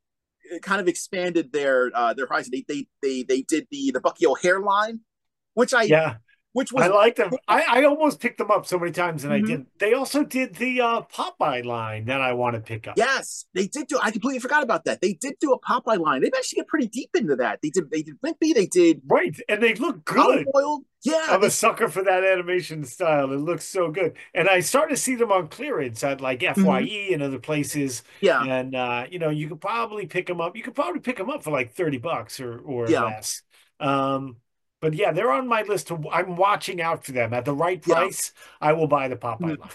kind of expanded their uh their horizon. They they they they did the the Bucky O'Hare line, which I yeah. Which was I liked them. I, I almost picked them up so many times, and mm-hmm. I did. They also did the uh, Popeye line that I want to pick up. Yes, they did do. I completely forgot about that. They did do a Popeye line. They've actually get pretty deep into that. They did. They did Wimpy. They did right, and they look good. Boiled. Yeah, I'm they, a sucker for that animation style. It looks so good, and I started to see them on clearance at like F Y E mm-hmm. and other places. Yeah, and uh, you know, you could probably pick them up. You could probably pick them up for like thirty bucks or or yeah. less. Um, But yeah, they're on my list. To, I'm watching out for them. At the right price, yeah. I will buy the Popeye mm-hmm. line.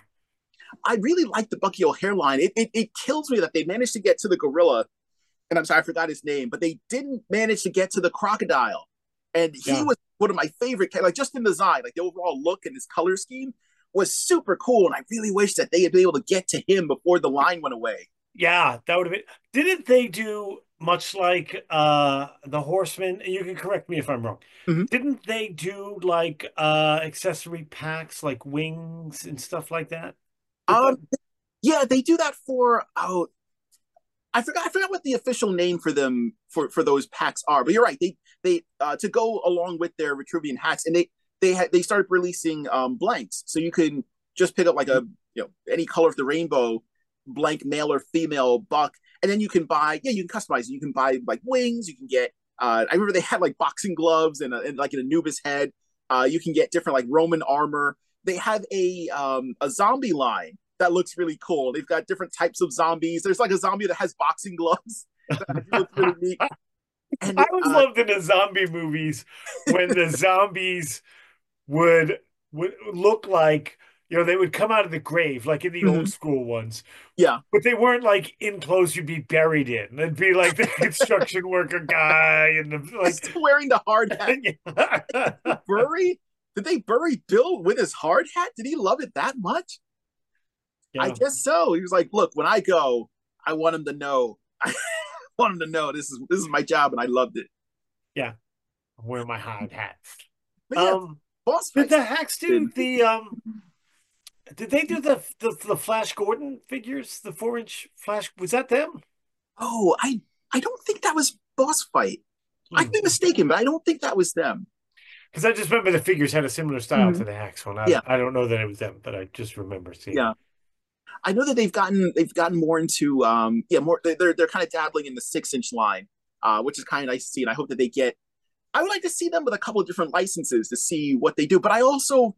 I really like the Bucky O'Hare line. It, it it kills me that they managed to get to the gorilla, and I'm sorry, I forgot his name, but they didn't manage to get to the crocodile. And he yeah. was one of my favorite, like just in design, like the overall look and his color scheme was super cool. And I really wish that they had been able to get to him before the line went away. Yeah, that would have been. Didn't they do much like uh the Horsemen? You can correct me if I'm wrong. Mm-hmm. Didn't they do like uh accessory packs like wings and stuff like that? Did um that... yeah, they do that for oh I forgot I forgot what the official name for them for for those packs are, but you're right. They they uh to go along with their Vitruvian hacks, and they they had they started releasing um blanks, so you can just pick up like a you know any color of the rainbow blank male or female buck, and then you can buy yeah you can customize it. You can buy like wings, you can get uh I remember they had like boxing gloves and, a, and like an Anubis head. Uh you can get different like Roman armor. They have a um a zombie line that looks really cool. They've got different types of zombies. There's like a zombie that has boxing gloves. That looks really neat. And, I always uh, loved in the zombie movies when the zombies would would look like, you know, they would come out of the grave, like in the mm-hmm. old school ones. Yeah. But they weren't like in clothes you'd be buried in. They'd be like the construction worker guy and the like still wearing the hard hat. Bury? Did they bury Bill with his hard hat? Did he love it that much? Yeah. I guess so. He was like, look, when I go, I want him to know. I want him to know this is this is my job, and I loved it. Yeah. I'm wearing my hard hat. But yeah, um Boss did the hacks do the um did they do the, the the Flash Gordon figures? The four inch Flash, was that them? Oh, I I don't think that was Boss Fight. Hmm. I'd be mistaken, but I don't think that was them. Because I just remember the figures had a similar style mm-hmm. to the Hacks one. I, yeah. I don't know that it was them, but I just remember seeing yeah. it. I know that they've gotten they've gotten more into um yeah more they're they're kind of dabbling in the six inch line, uh, which is kind of nice to see, and I hope that they get. I would like to see them with a couple of different licenses to see what they do, but I also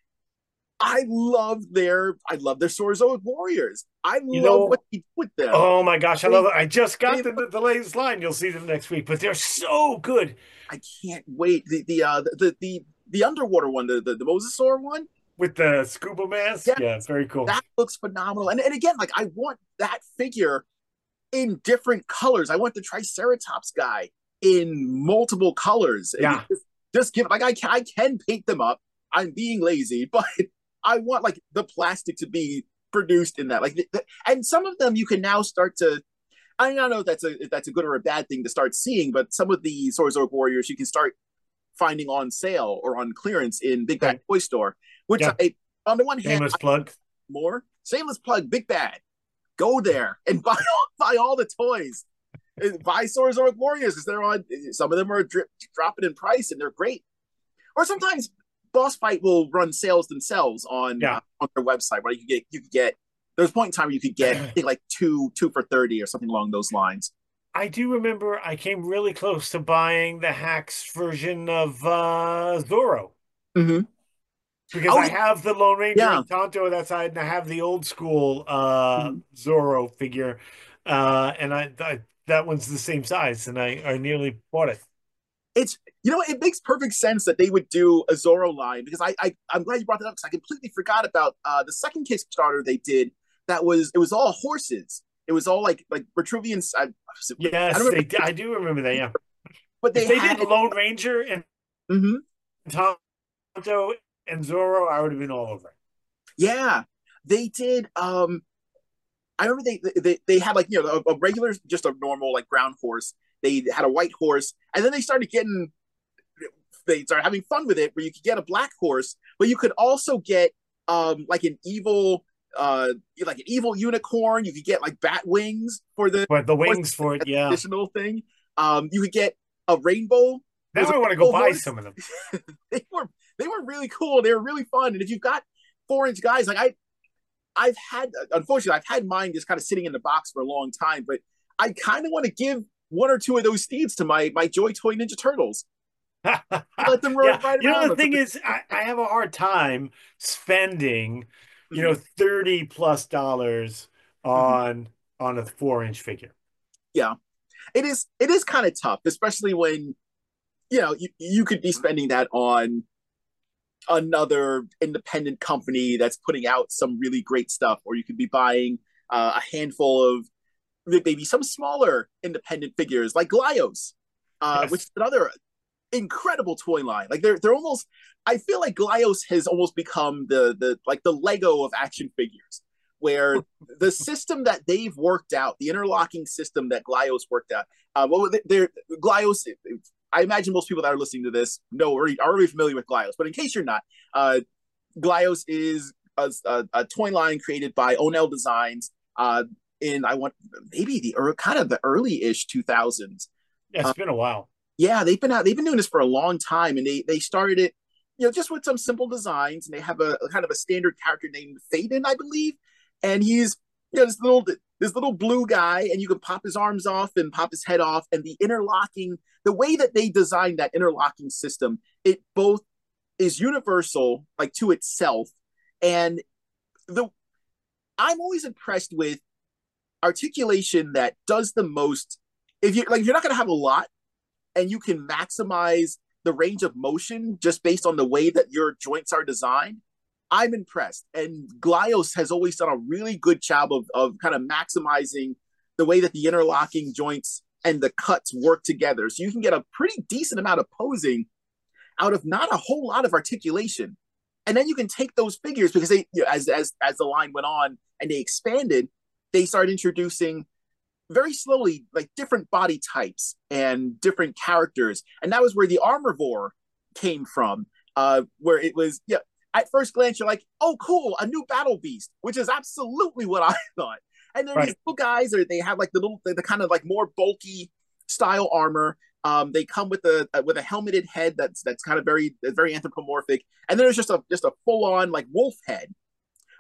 I love their I love their Sorzo Warriors. I You love what know, they do with them. oh my gosh, I love They it. I just got they the, the, the latest line. You'll see them next week, but they're so good I can't wait. The the uh the the the underwater one, the the, the Mosasaur one. with the scuba mask. Yeah, Yeah, very cool. that looks phenomenal. And and again, like I want that figure in different colors. I want the Triceratops guy in multiple colors. Yeah, Just, just give like I can, I can paint them up. I'm being lazy, but I want like the plastic to be produced in that. Like, the, the, and some of them you can now start to. I don't know if that's a if that's a good or a bad thing to start seeing, but some of the Sorcerer Warriors you can start finding on sale or on clearance in Big Bad okay. Toy Store. Which Yeah, I, on the one hand, shameless I plug. more shameless plug, Big Bad. Go there and buy all, buy all the toys. Buy Sorcerer Warriors because they're on. Some of them are drip, dropping in price and they're great. Or sometimes Boss Fight will run sales themselves on Yeah. uh, on their website where you could get you could get. There's a point in time where you could get I think like two two for thirty or something along those lines. I do remember I came really close to buying the Hacks version of uh, Zorro Mm-hmm. because Oh I have the Lone Ranger yeah. and Tonto on that side, and I have the old school uh, Mhm. Zorro figure, uh, and I, I that one's the same size, and I, I nearly bought it. It's you know it makes perfect sense that they would do a Zorro line because I, I I'm glad you brought that up because I completely forgot about uh, the second Kickstarter they did that was it was all horses. It was all like like Vitruvian. I, I Yes, don't remember, they I do remember that. Yeah, but if they they did had. Lone Ranger and Mhm. Tonto and Zorro, I would have been all over it. Yeah, they did. Um, I remember they they they had like you know a, a regular just a normal like brown horse. They had a white horse, and then they started getting they started having fun with it where you could get a black horse, but you could also get um like an evil uh like an evil unicorn. You could get like bat wings for the But the horse wings for it, as an yeah. additional thing. Um, you could get a rainbow. There was Now a I want to go rainbow buy horse. some of them. they were they were really cool. They were really fun. And if you've got four inch guys, like I I've had unfortunately I've had mine just kind of sitting in the box for a long time, but I kind of want to give one or two of those steeds to my my Joy Toy Ninja Turtles. Let them ride, Yeah, ride you know around the on thing something. is, I, I have a hard time spending, you Mm-hmm. know, thirty plus dollars Mm-hmm. on on a four inch figure. Yeah, it is. It is kind of tough, especially when you know you, you could be spending that on another independent company that's putting out some really great stuff, or you could be buying uh, a handful of maybe some smaller independent figures like Glyos, uh, which Yes, is another incredible toy line. Like they're they're almost. I feel like Glyos has almost become the the like the Lego of action figures, where the system that they've worked out, the interlocking system that Glyos worked out. Uh, well, they're Glyos. I imagine most people that are listening to this know or are already familiar with Glyos, but in case you're not, uh, Glyos is a, a, a toy line created by Onel Designs uh, in I want maybe the or kind of the early-ish two thousands. it's been a while. Yeah, they've been out. They've been doing this for a long time, and they they started it, you know, just with some simple designs. And they have a, a kind of a standard character named Faden, I believe, and he's you know this little this little blue guy, and you can pop his arms off and pop his head off, and the interlocking, the way that they designed that interlocking system, it both is universal, like to itself, and the I'm always impressed with articulation that does the most. If you like, if you're not going to have a lot and you can maximize the range of motion just based on the way that your joints are designed, I'm impressed. And Glyos has always done a really good job of, of kind of maximizing the way that the interlocking joints and the cuts work together. So you can get a pretty decent amount of posing out of not a whole lot of articulation. And then you can take those figures because they, you know, as, as, as the line went on and they expanded, they started introducing very slowly like different body types and different characters, and that was where the Armorvore came from, uh where it was yeah at first glance you're like, oh cool, a new battle beast, which is absolutely what I thought. And they're these Right. little guys, or they have like the little the, the kind of like more bulky style armor. Um they come with a uh, with a helmeted head that's that's kind of very very anthropomorphic, and then there's just a just a full-on like wolf head.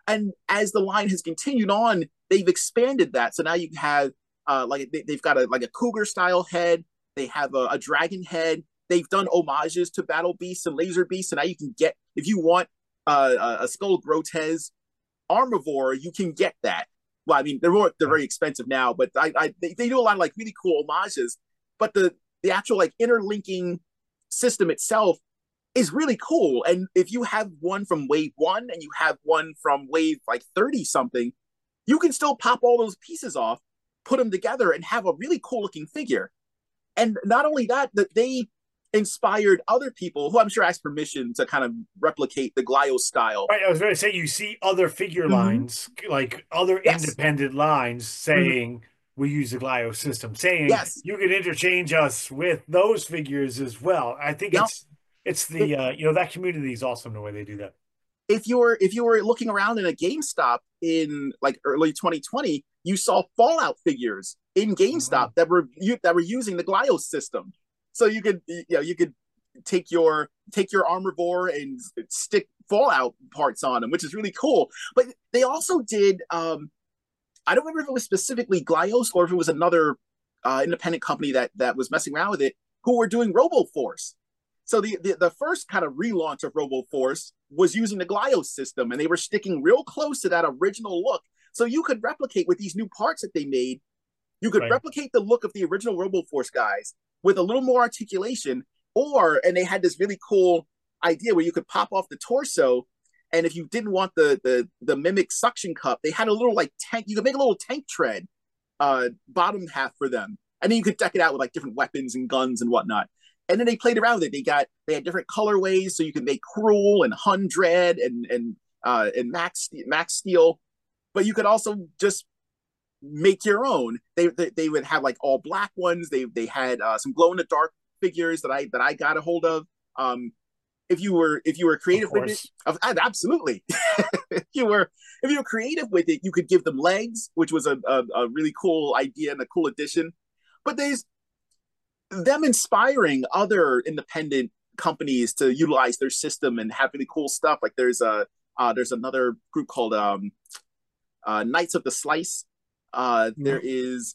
And as the line has continued on, they've expanded that. So now you have uh, like they, they've got a like a cougar style head. They have a, a dragon head. They've done homages to battle beasts and laser beasts. So now you can get, if you want uh, a Skull Grotez Armivore, you can get that. Well, I mean, they're more, they're very expensive now, but I, I they, they do a lot of like really cool homages. But the the actual like interlinking system itself is really cool. And if you have one from wave one and you have one from wave like thirty something, you can still pop all those pieces off, put them together, and have a really cool looking figure. And not only that, that they inspired other people who I'm sure asked permission to kind of replicate the Glio style. Right, I was going to say you see other figure mm-hmm. lines, like other yes. independent lines saying mm-hmm. we use the Glio system, saying yes. you can interchange us with those figures as well. I think yep. it's it's the it, uh, you know, that community is awesome the way they do that. If you were if you were looking around in a GameStop in like early twenty twenty, you saw Fallout figures in GameStop mm-hmm. that were you, that were using the Glio system. So you could, you know, you could take your take your Armivore and stick Fallout parts on them, which is really cool. But they also did. Um, I don't remember if it was specifically Glios or if it was another uh, independent company that that was messing around with it, who were doing RoboForce. So the, the the first kind of relaunch of RoboForce was using the Glios system, and they were sticking real close to that original look. So you could replicate with these new parts that they made. You could right. replicate the look of the original RoboForce guys with a little more articulation, or, and they had this really cool idea where you could pop off the torso, and if you didn't want the the the mimic suction cup, they had a little like tank, you could make a little tank tread uh, bottom half for them, and then you could deck it out with like different weapons and guns and whatnot. And then they played around with it. They got, they had different colorways, so you could make Cruel and Hundred and, and, uh, and Max, Max Steel, but you could also just make your own. They, they they would have like all black ones. They they had uh, some glow in the dark figures that I that I got a hold of. Um, if you were if you were creative with it, uh, absolutely. if you were if you were creative with it, you could give them legs, which was a, a a really cool idea and a cool addition. But there's them inspiring other independent companies to utilize their system and have really cool stuff. Like there's a uh, there's another group called um, uh, Knights of the Slice. Uh, mm-hmm. There is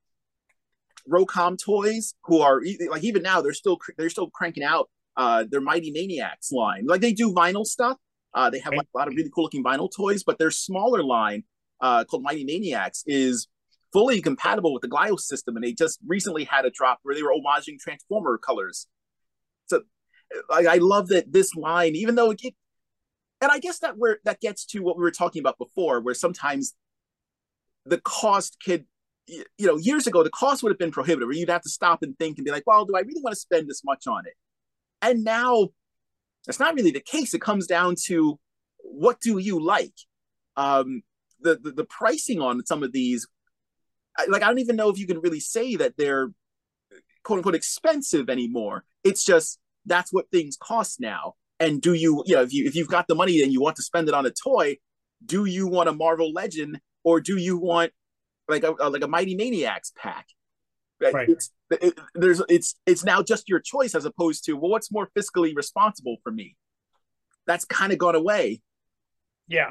Rocom Toys, who are like even now they're still they're still cranking out uh, their Mighty Maniacs line. Like they do vinyl stuff. Uh, they have like, a lot of really cool looking vinyl toys, but their smaller line uh, called Mighty Maniacs is fully compatible with the Glio system, and they just recently had a drop where they were homaging Transformer colors. So I, I love that this line, even though it, and I guess that where that gets to what we were talking about before, where sometimes the cost could, you know, years ago the cost would have been prohibitive, where you'd have to stop and think and be like, well, do I really want to spend this much on it? And now that's not really the case. It comes down to what do you like? Um, the, the the pricing on some of these, like, I don't even know if you can really say that they're quote unquote expensive anymore. It's just that's what things cost now. And do you, you know, if you if you've got the money and you want to spend it on a toy, do you want a Marvel Legend or do you want like a, a like a Mighty Maniacs pack? Right. It's it, there's it's it's now just your choice as opposed to, well, what's more fiscally responsible for me? That's kind of gone away. Yeah.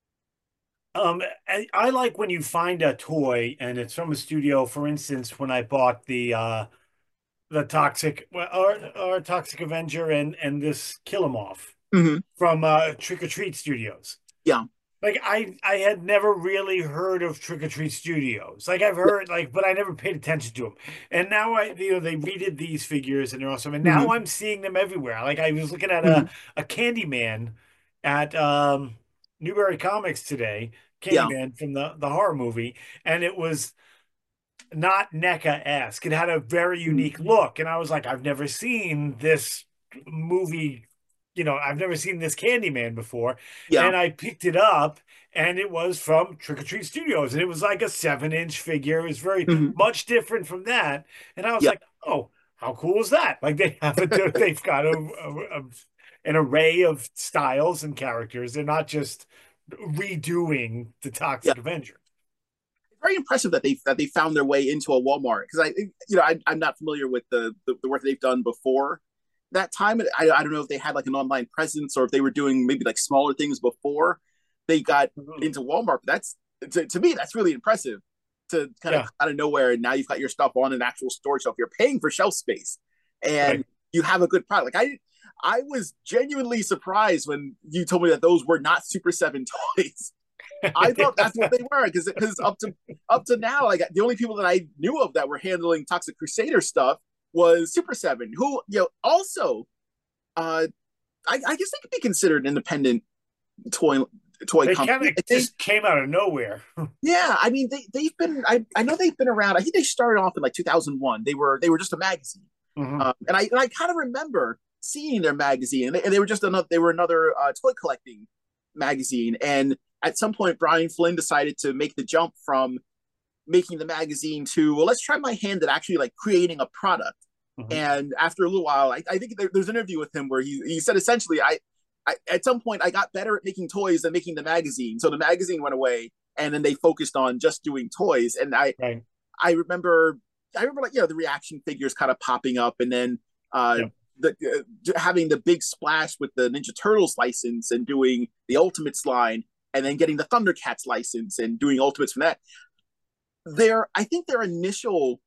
Um, I, I like when you find a toy and it's from a studio. For instance, when I bought the uh, the Toxic or, or Toxic Avenger and and this Kill 'Em Off mm-hmm. from uh, Trick or Treat Studios. Yeah, like I I had never really heard of Trick or Treat Studios. Like I've heard like, but I never paid attention to them. And now I you know they redid these figures and they're awesome. And now mm-hmm. I'm seeing them everywhere. Like I was looking at mm-hmm. a a Candyman at um. Newberry Comics today, Candyman yeah. from the, the horror movie, and it was not NECA-esque. It had a very unique mm-hmm. look, and I was like, I've never seen this movie, you know, I've never seen this Candyman before. Yeah. And I picked it up, and it was from Trick or Treat Studios, and it was like a seven-inch figure. It was very mm-hmm. much different from that, and I was yeah. like, oh, how cool is that? Like they have a, they've got a, a, a an array of styles and characters. They're not just redoing the Toxic yeah. Avenger. Very impressive that they that they found their way into a Walmart, because I you know I, I'm not familiar with the, the the work that they've done before that time. I I don't know if they had like an online presence or if they were doing maybe like smaller things before, they got Mhm. into Walmart. That's to, to me, that's really impressive to kind of Yeah, out of nowhere. And now you've got your stuff on an actual storage shelf. You're paying for shelf space, and right. you have a good product. Like I, I was genuinely surprised when you told me that those were not Super Seven toys. I thought that's what they were because because up to up to now, like the only people that I knew of that were handling Toxic Crusader stuff was Super Seven, who you know also, uh, I, I guess they could be considered an independent toy toy They kind company. of They, just came out of nowhere. yeah, I mean they they've been I, I know they've been around. I think they started off in like two thousand one. They were they were just a magazine, Hmm. um, and I and I kind of remember seeing their magazine, and they, and they were just another they were another uh, toy collecting magazine. And at some point, Brian Flynn decided to make the jump from making the magazine to, well, let's try my hand at actually like creating a product. Hmm. And after a little while, I, I think there, there's an interview with him where he, he said essentially, I, I at some point I got better at making toys than making the magazine. So the magazine went away, and then they focused on just doing toys. And I Right. I remember I remember like you know the reaction figures kind of popping up, and then uh, Yep. the uh, having the big splash with the Ninja Turtles license and doing the Ultimates line, and then getting the Thundercats license and doing Ultimates from that. Their I think their initial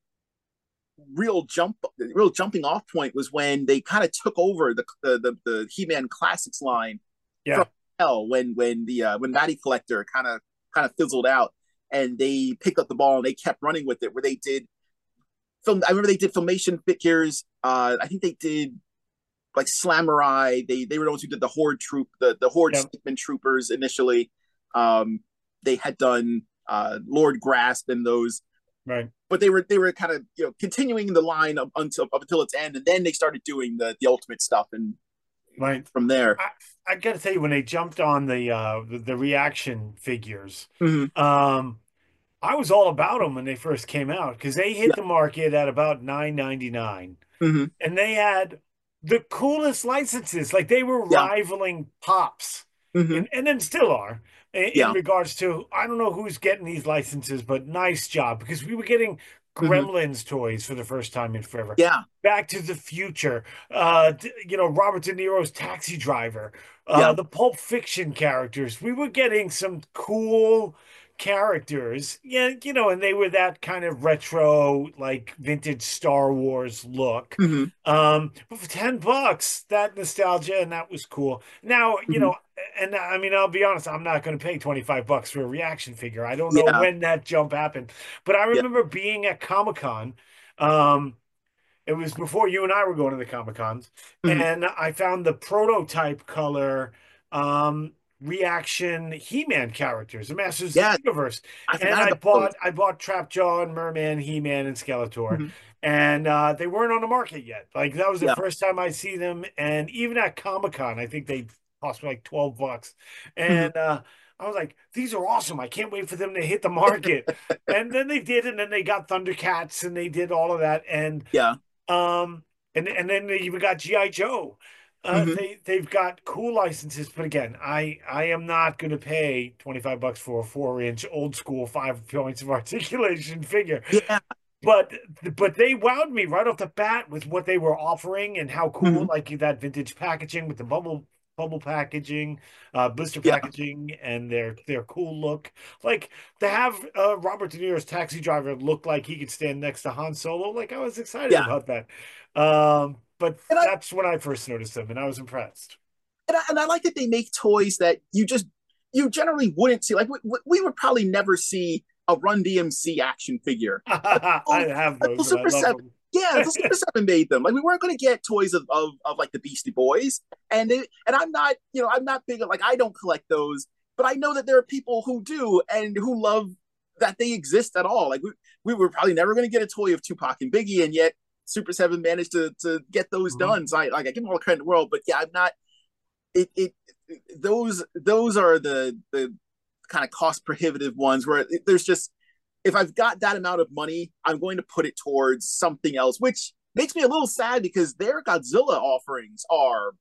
real jump real jumping off point was when they kind of took over the the the, the He-Man Classics line from Yeah. Hell when when the uh, when Matty Collector kind of kind of fizzled out, and they picked up the ball and they kept running with it, where they did film. I remember they did Filmation figures. Uh, I think they did like Slamurai. They they were the ones who did the Horde troop, the the Horde Yep. Stickman troopers initially. Um, they had done uh, Lord Grasp and those, Right. but they were they were kind of you know continuing the line up until up until its end, and then they started doing the the Ultimate stuff, and Right. from there. I, I gotta tell you, when they jumped on the uh the, the reaction figures, Mm-hmm. um, I was all about them when they first came out because they hit Yeah. the market at about nine ninety-nine, Mm-hmm. and they had the coolest licenses. Like they were Yeah. rivaling Pops, Mm-hmm. and and then still are in, in Yeah. regards to I don't know who's getting these licenses, but nice job because we were getting Mm-hmm. Gremlins toys for the first time in forever. Yeah. Back to the Future, uh, d- you know, Robert De Niro's Taxi Driver, uh, Yeah. the Pulp Fiction characters. We were getting some cool characters, yeah, you know, and they were that kind of retro, like vintage Star Wars look. Mm-hmm. Um, but for ten bucks, that nostalgia and that was cool. Now, you Mm-hmm. know, and I mean, I'll be honest, I'm not going to pay twenty-five bucks for a reaction figure. I don't know Yeah. when that jump happened, but I Yeah. remember being at Comic-Con. Um, it was before you and I were going to the Comic Cons, Mm-hmm. and I found the prototype color um, reaction He-Man characters, the Masters of the Yeah. Universe, I and forgot I about those. bought I bought Trapjaw and Merman, He-Man, and Skeletor, Mm-hmm. and uh, they weren't on the market yet. Like that was the Yeah. first time I see them, and even at Comic Con, I think they cost me like twelve bucks, Mm-hmm. and uh, I was like, these are awesome. I can't wait for them to hit the market. And then they did, and then they got Thundercats, and they did all of that, and Yeah. um, and and then they even got G I. Joe. Uh, Mm-hmm. they they've got cool licenses, but again, I I am not going to pay twenty-five bucks for a four inch old school five points of articulation figure. Yeah. But but they wowed me right off the bat with what they were offering and how cool, Mm-hmm. like that vintage packaging with the bubble bubble packaging, uh, blister Yeah. packaging, and their their cool look. Like to have uh, Robert De Niro's Taxi Driver look like he could stand next to Han Solo. Like I was excited Yeah. about that. Um, but And I that's when I first noticed them, and I was impressed. and I, and I like that they make toys that you just you generally wouldn't see. Like we, we would probably never see a Run D M C action figure. Like, I oh, have like well, those, and I Super love Seven. them. Yeah, the Super Seven made them. Like we weren't going to get toys of, of of like the Beastie Boys, and they, and I'm not, you know, I'm not big. Like I don't collect those, but I know that there are people who do and who love that they exist at all. Like we we were probably never going to get a toy of Tupac and Biggie, and yet Super Seven managed to to get those Mhm. done. So I like I give them all the credit in the world, but yeah, I'm not. It it those those are the the kind of cost prohibitive ones where it, there's just if I've got that amount of money, I'm going to put it towards something else, which makes me a little sad because their Godzilla offerings are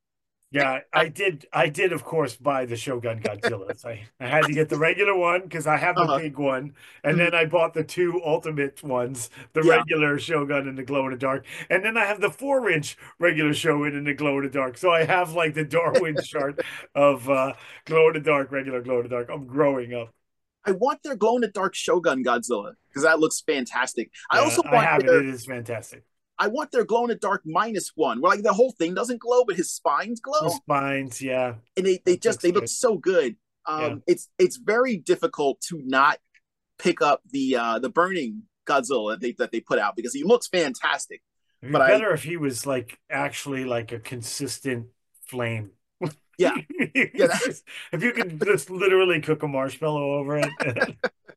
Yeah, I did. I did, of course, buy the Shogun Godzillas. I, I had to get the regular one because I have the Uh-huh. big one, and Mhm. then I bought the two ultimate ones, the Yeah. regular Shogun and the glow in the dark, and then I have the four inch regular Shogun and the glow in the dark. So I have like the Darwin chart of uh, glow in the dark, regular glow in the dark. I'm growing up. I want their glow in the dark Shogun Godzilla because that looks fantastic. I Yeah, also I want have it. their It is fantastic. I want their glow in the dark minus one, where like the whole thing doesn't glow, but his spines The glow, spines, yeah, and they they that just looks they look good. so good. Yeah, Um, it's it's very difficult to not pick up the uh the burning Godzilla that they that they put out because he looks fantastic. it'd be But I better if he was like actually like a consistent flame. yeah yeah It's just, if you could just literally cook a marshmallow over it.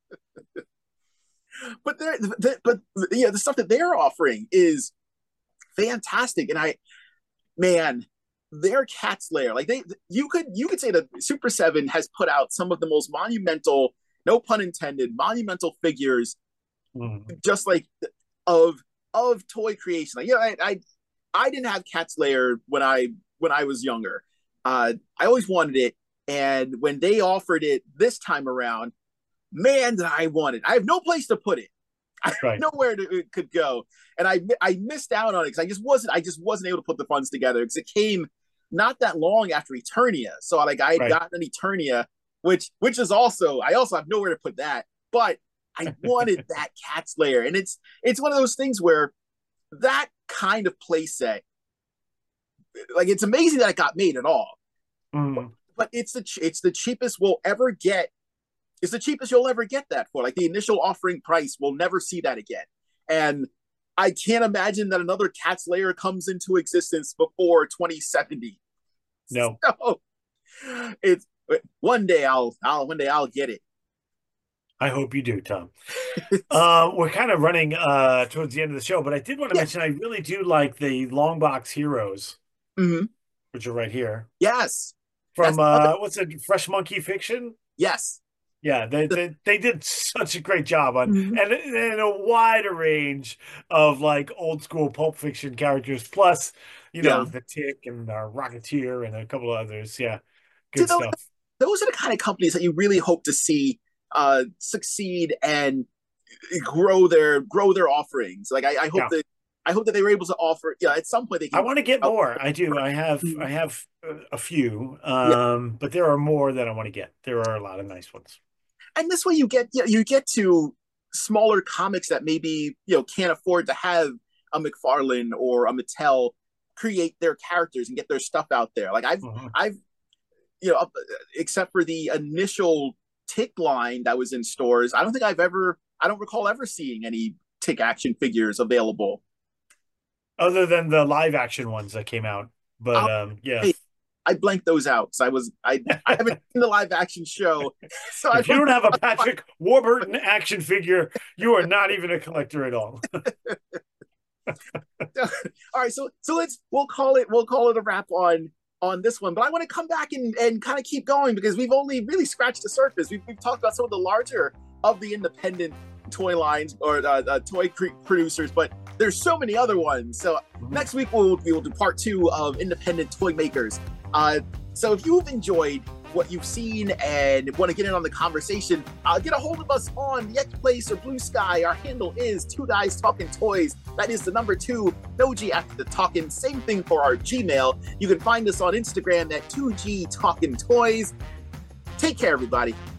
but they're the, but yeah the stuff that they're offering is fantastic, and I man their Cat's Lair, like they you could you could say that Super Seven has put out some of the most monumental, no pun intended, monumental figures Mhm. just like of of toy creation. Like yeah, I I, I didn't have Cat's Lair when I when I was younger. Uh, I always wanted it, and when they offered it this time around, man, did I want it! I have no place to put it. I have Right, nowhere to, it could go, and I I missed out on it because I just wasn't I just wasn't able to put the funds together because it came not that long after Eternia. So like I had right. gotten an Eternia, which which is also I also have nowhere to put that, but I wanted that Cat's Lair, and it's it's one of those things where that kind of play set, like it's amazing that it got made at all, Mhm. but it's the it's the cheapest we'll ever get. It's the cheapest you'll ever get that for. Like the initial offering price, we'll never see that again. And I can't imagine that another Cat's Lair comes into existence before twenty seventy. No, So it's one day I'll I'll one day I'll get it. I hope you do, Tom. Uh, we're kind of running uh towards the end of the show, but I did want to Yeah. mention I really do like the long box heroes, Mm-hmm. which are right here Yes. That's from another. uh what's it, Fresh Monkey Fiction? Yes. Yeah, they, The, they they did such a great job on mm-hmm. and in a wider range of like old school Pulp Fiction characters, plus you know Yeah. the Tick and uh, Rocketeer and a couple of others. Yeah, See, good those, stuff. those are the kind of companies that you really hope to see uh, succeed and grow their grow their offerings. Like I, I hope Yeah, that I hope that they were able to offer. Yeah, at some point they I can. want to get Oh, more. I do. I have mhm. I have a, a few, Yeah, um, but there are more that I want to get. There are a lot of nice ones. and this way you get you, know, you get to smaller comics that maybe you know can't afford to have a McFarlane or a Mattel create their characters and get their stuff out there. Like I've Mhm. I've you know except for the initial Tick line that was in stores, I don't think I've ever I don't recall ever seeing any Tick action figures available. Other than the live action ones that came out, but I'll, um, yeah. hey, I blanked those out because I was I I haven't seen the live action show, so I If you don't don't have a Patrick Warburton action figure, you are not even a collector at all. all right, so so let's we'll call it we'll call it a wrap on on this one. But I want to come back and, and kind of keep going because we've only really scratched the surface. We've, we've talked about some of the larger of the independent toy lines or uh, uh, toy cre- producers, but there's so many other ones. So next week we'll we will do part two of independent toy makers. Uh, so if you've enjoyed what you've seen and want to get in on the conversation, uh, get a hold of us on the X Place or Blue Sky. Our handle is Two Guys Talking Toys. That is the number two, no G after the talking. Same thing for our Gmail. You can find us on Instagram at two G Talking Toys. Take care, everybody.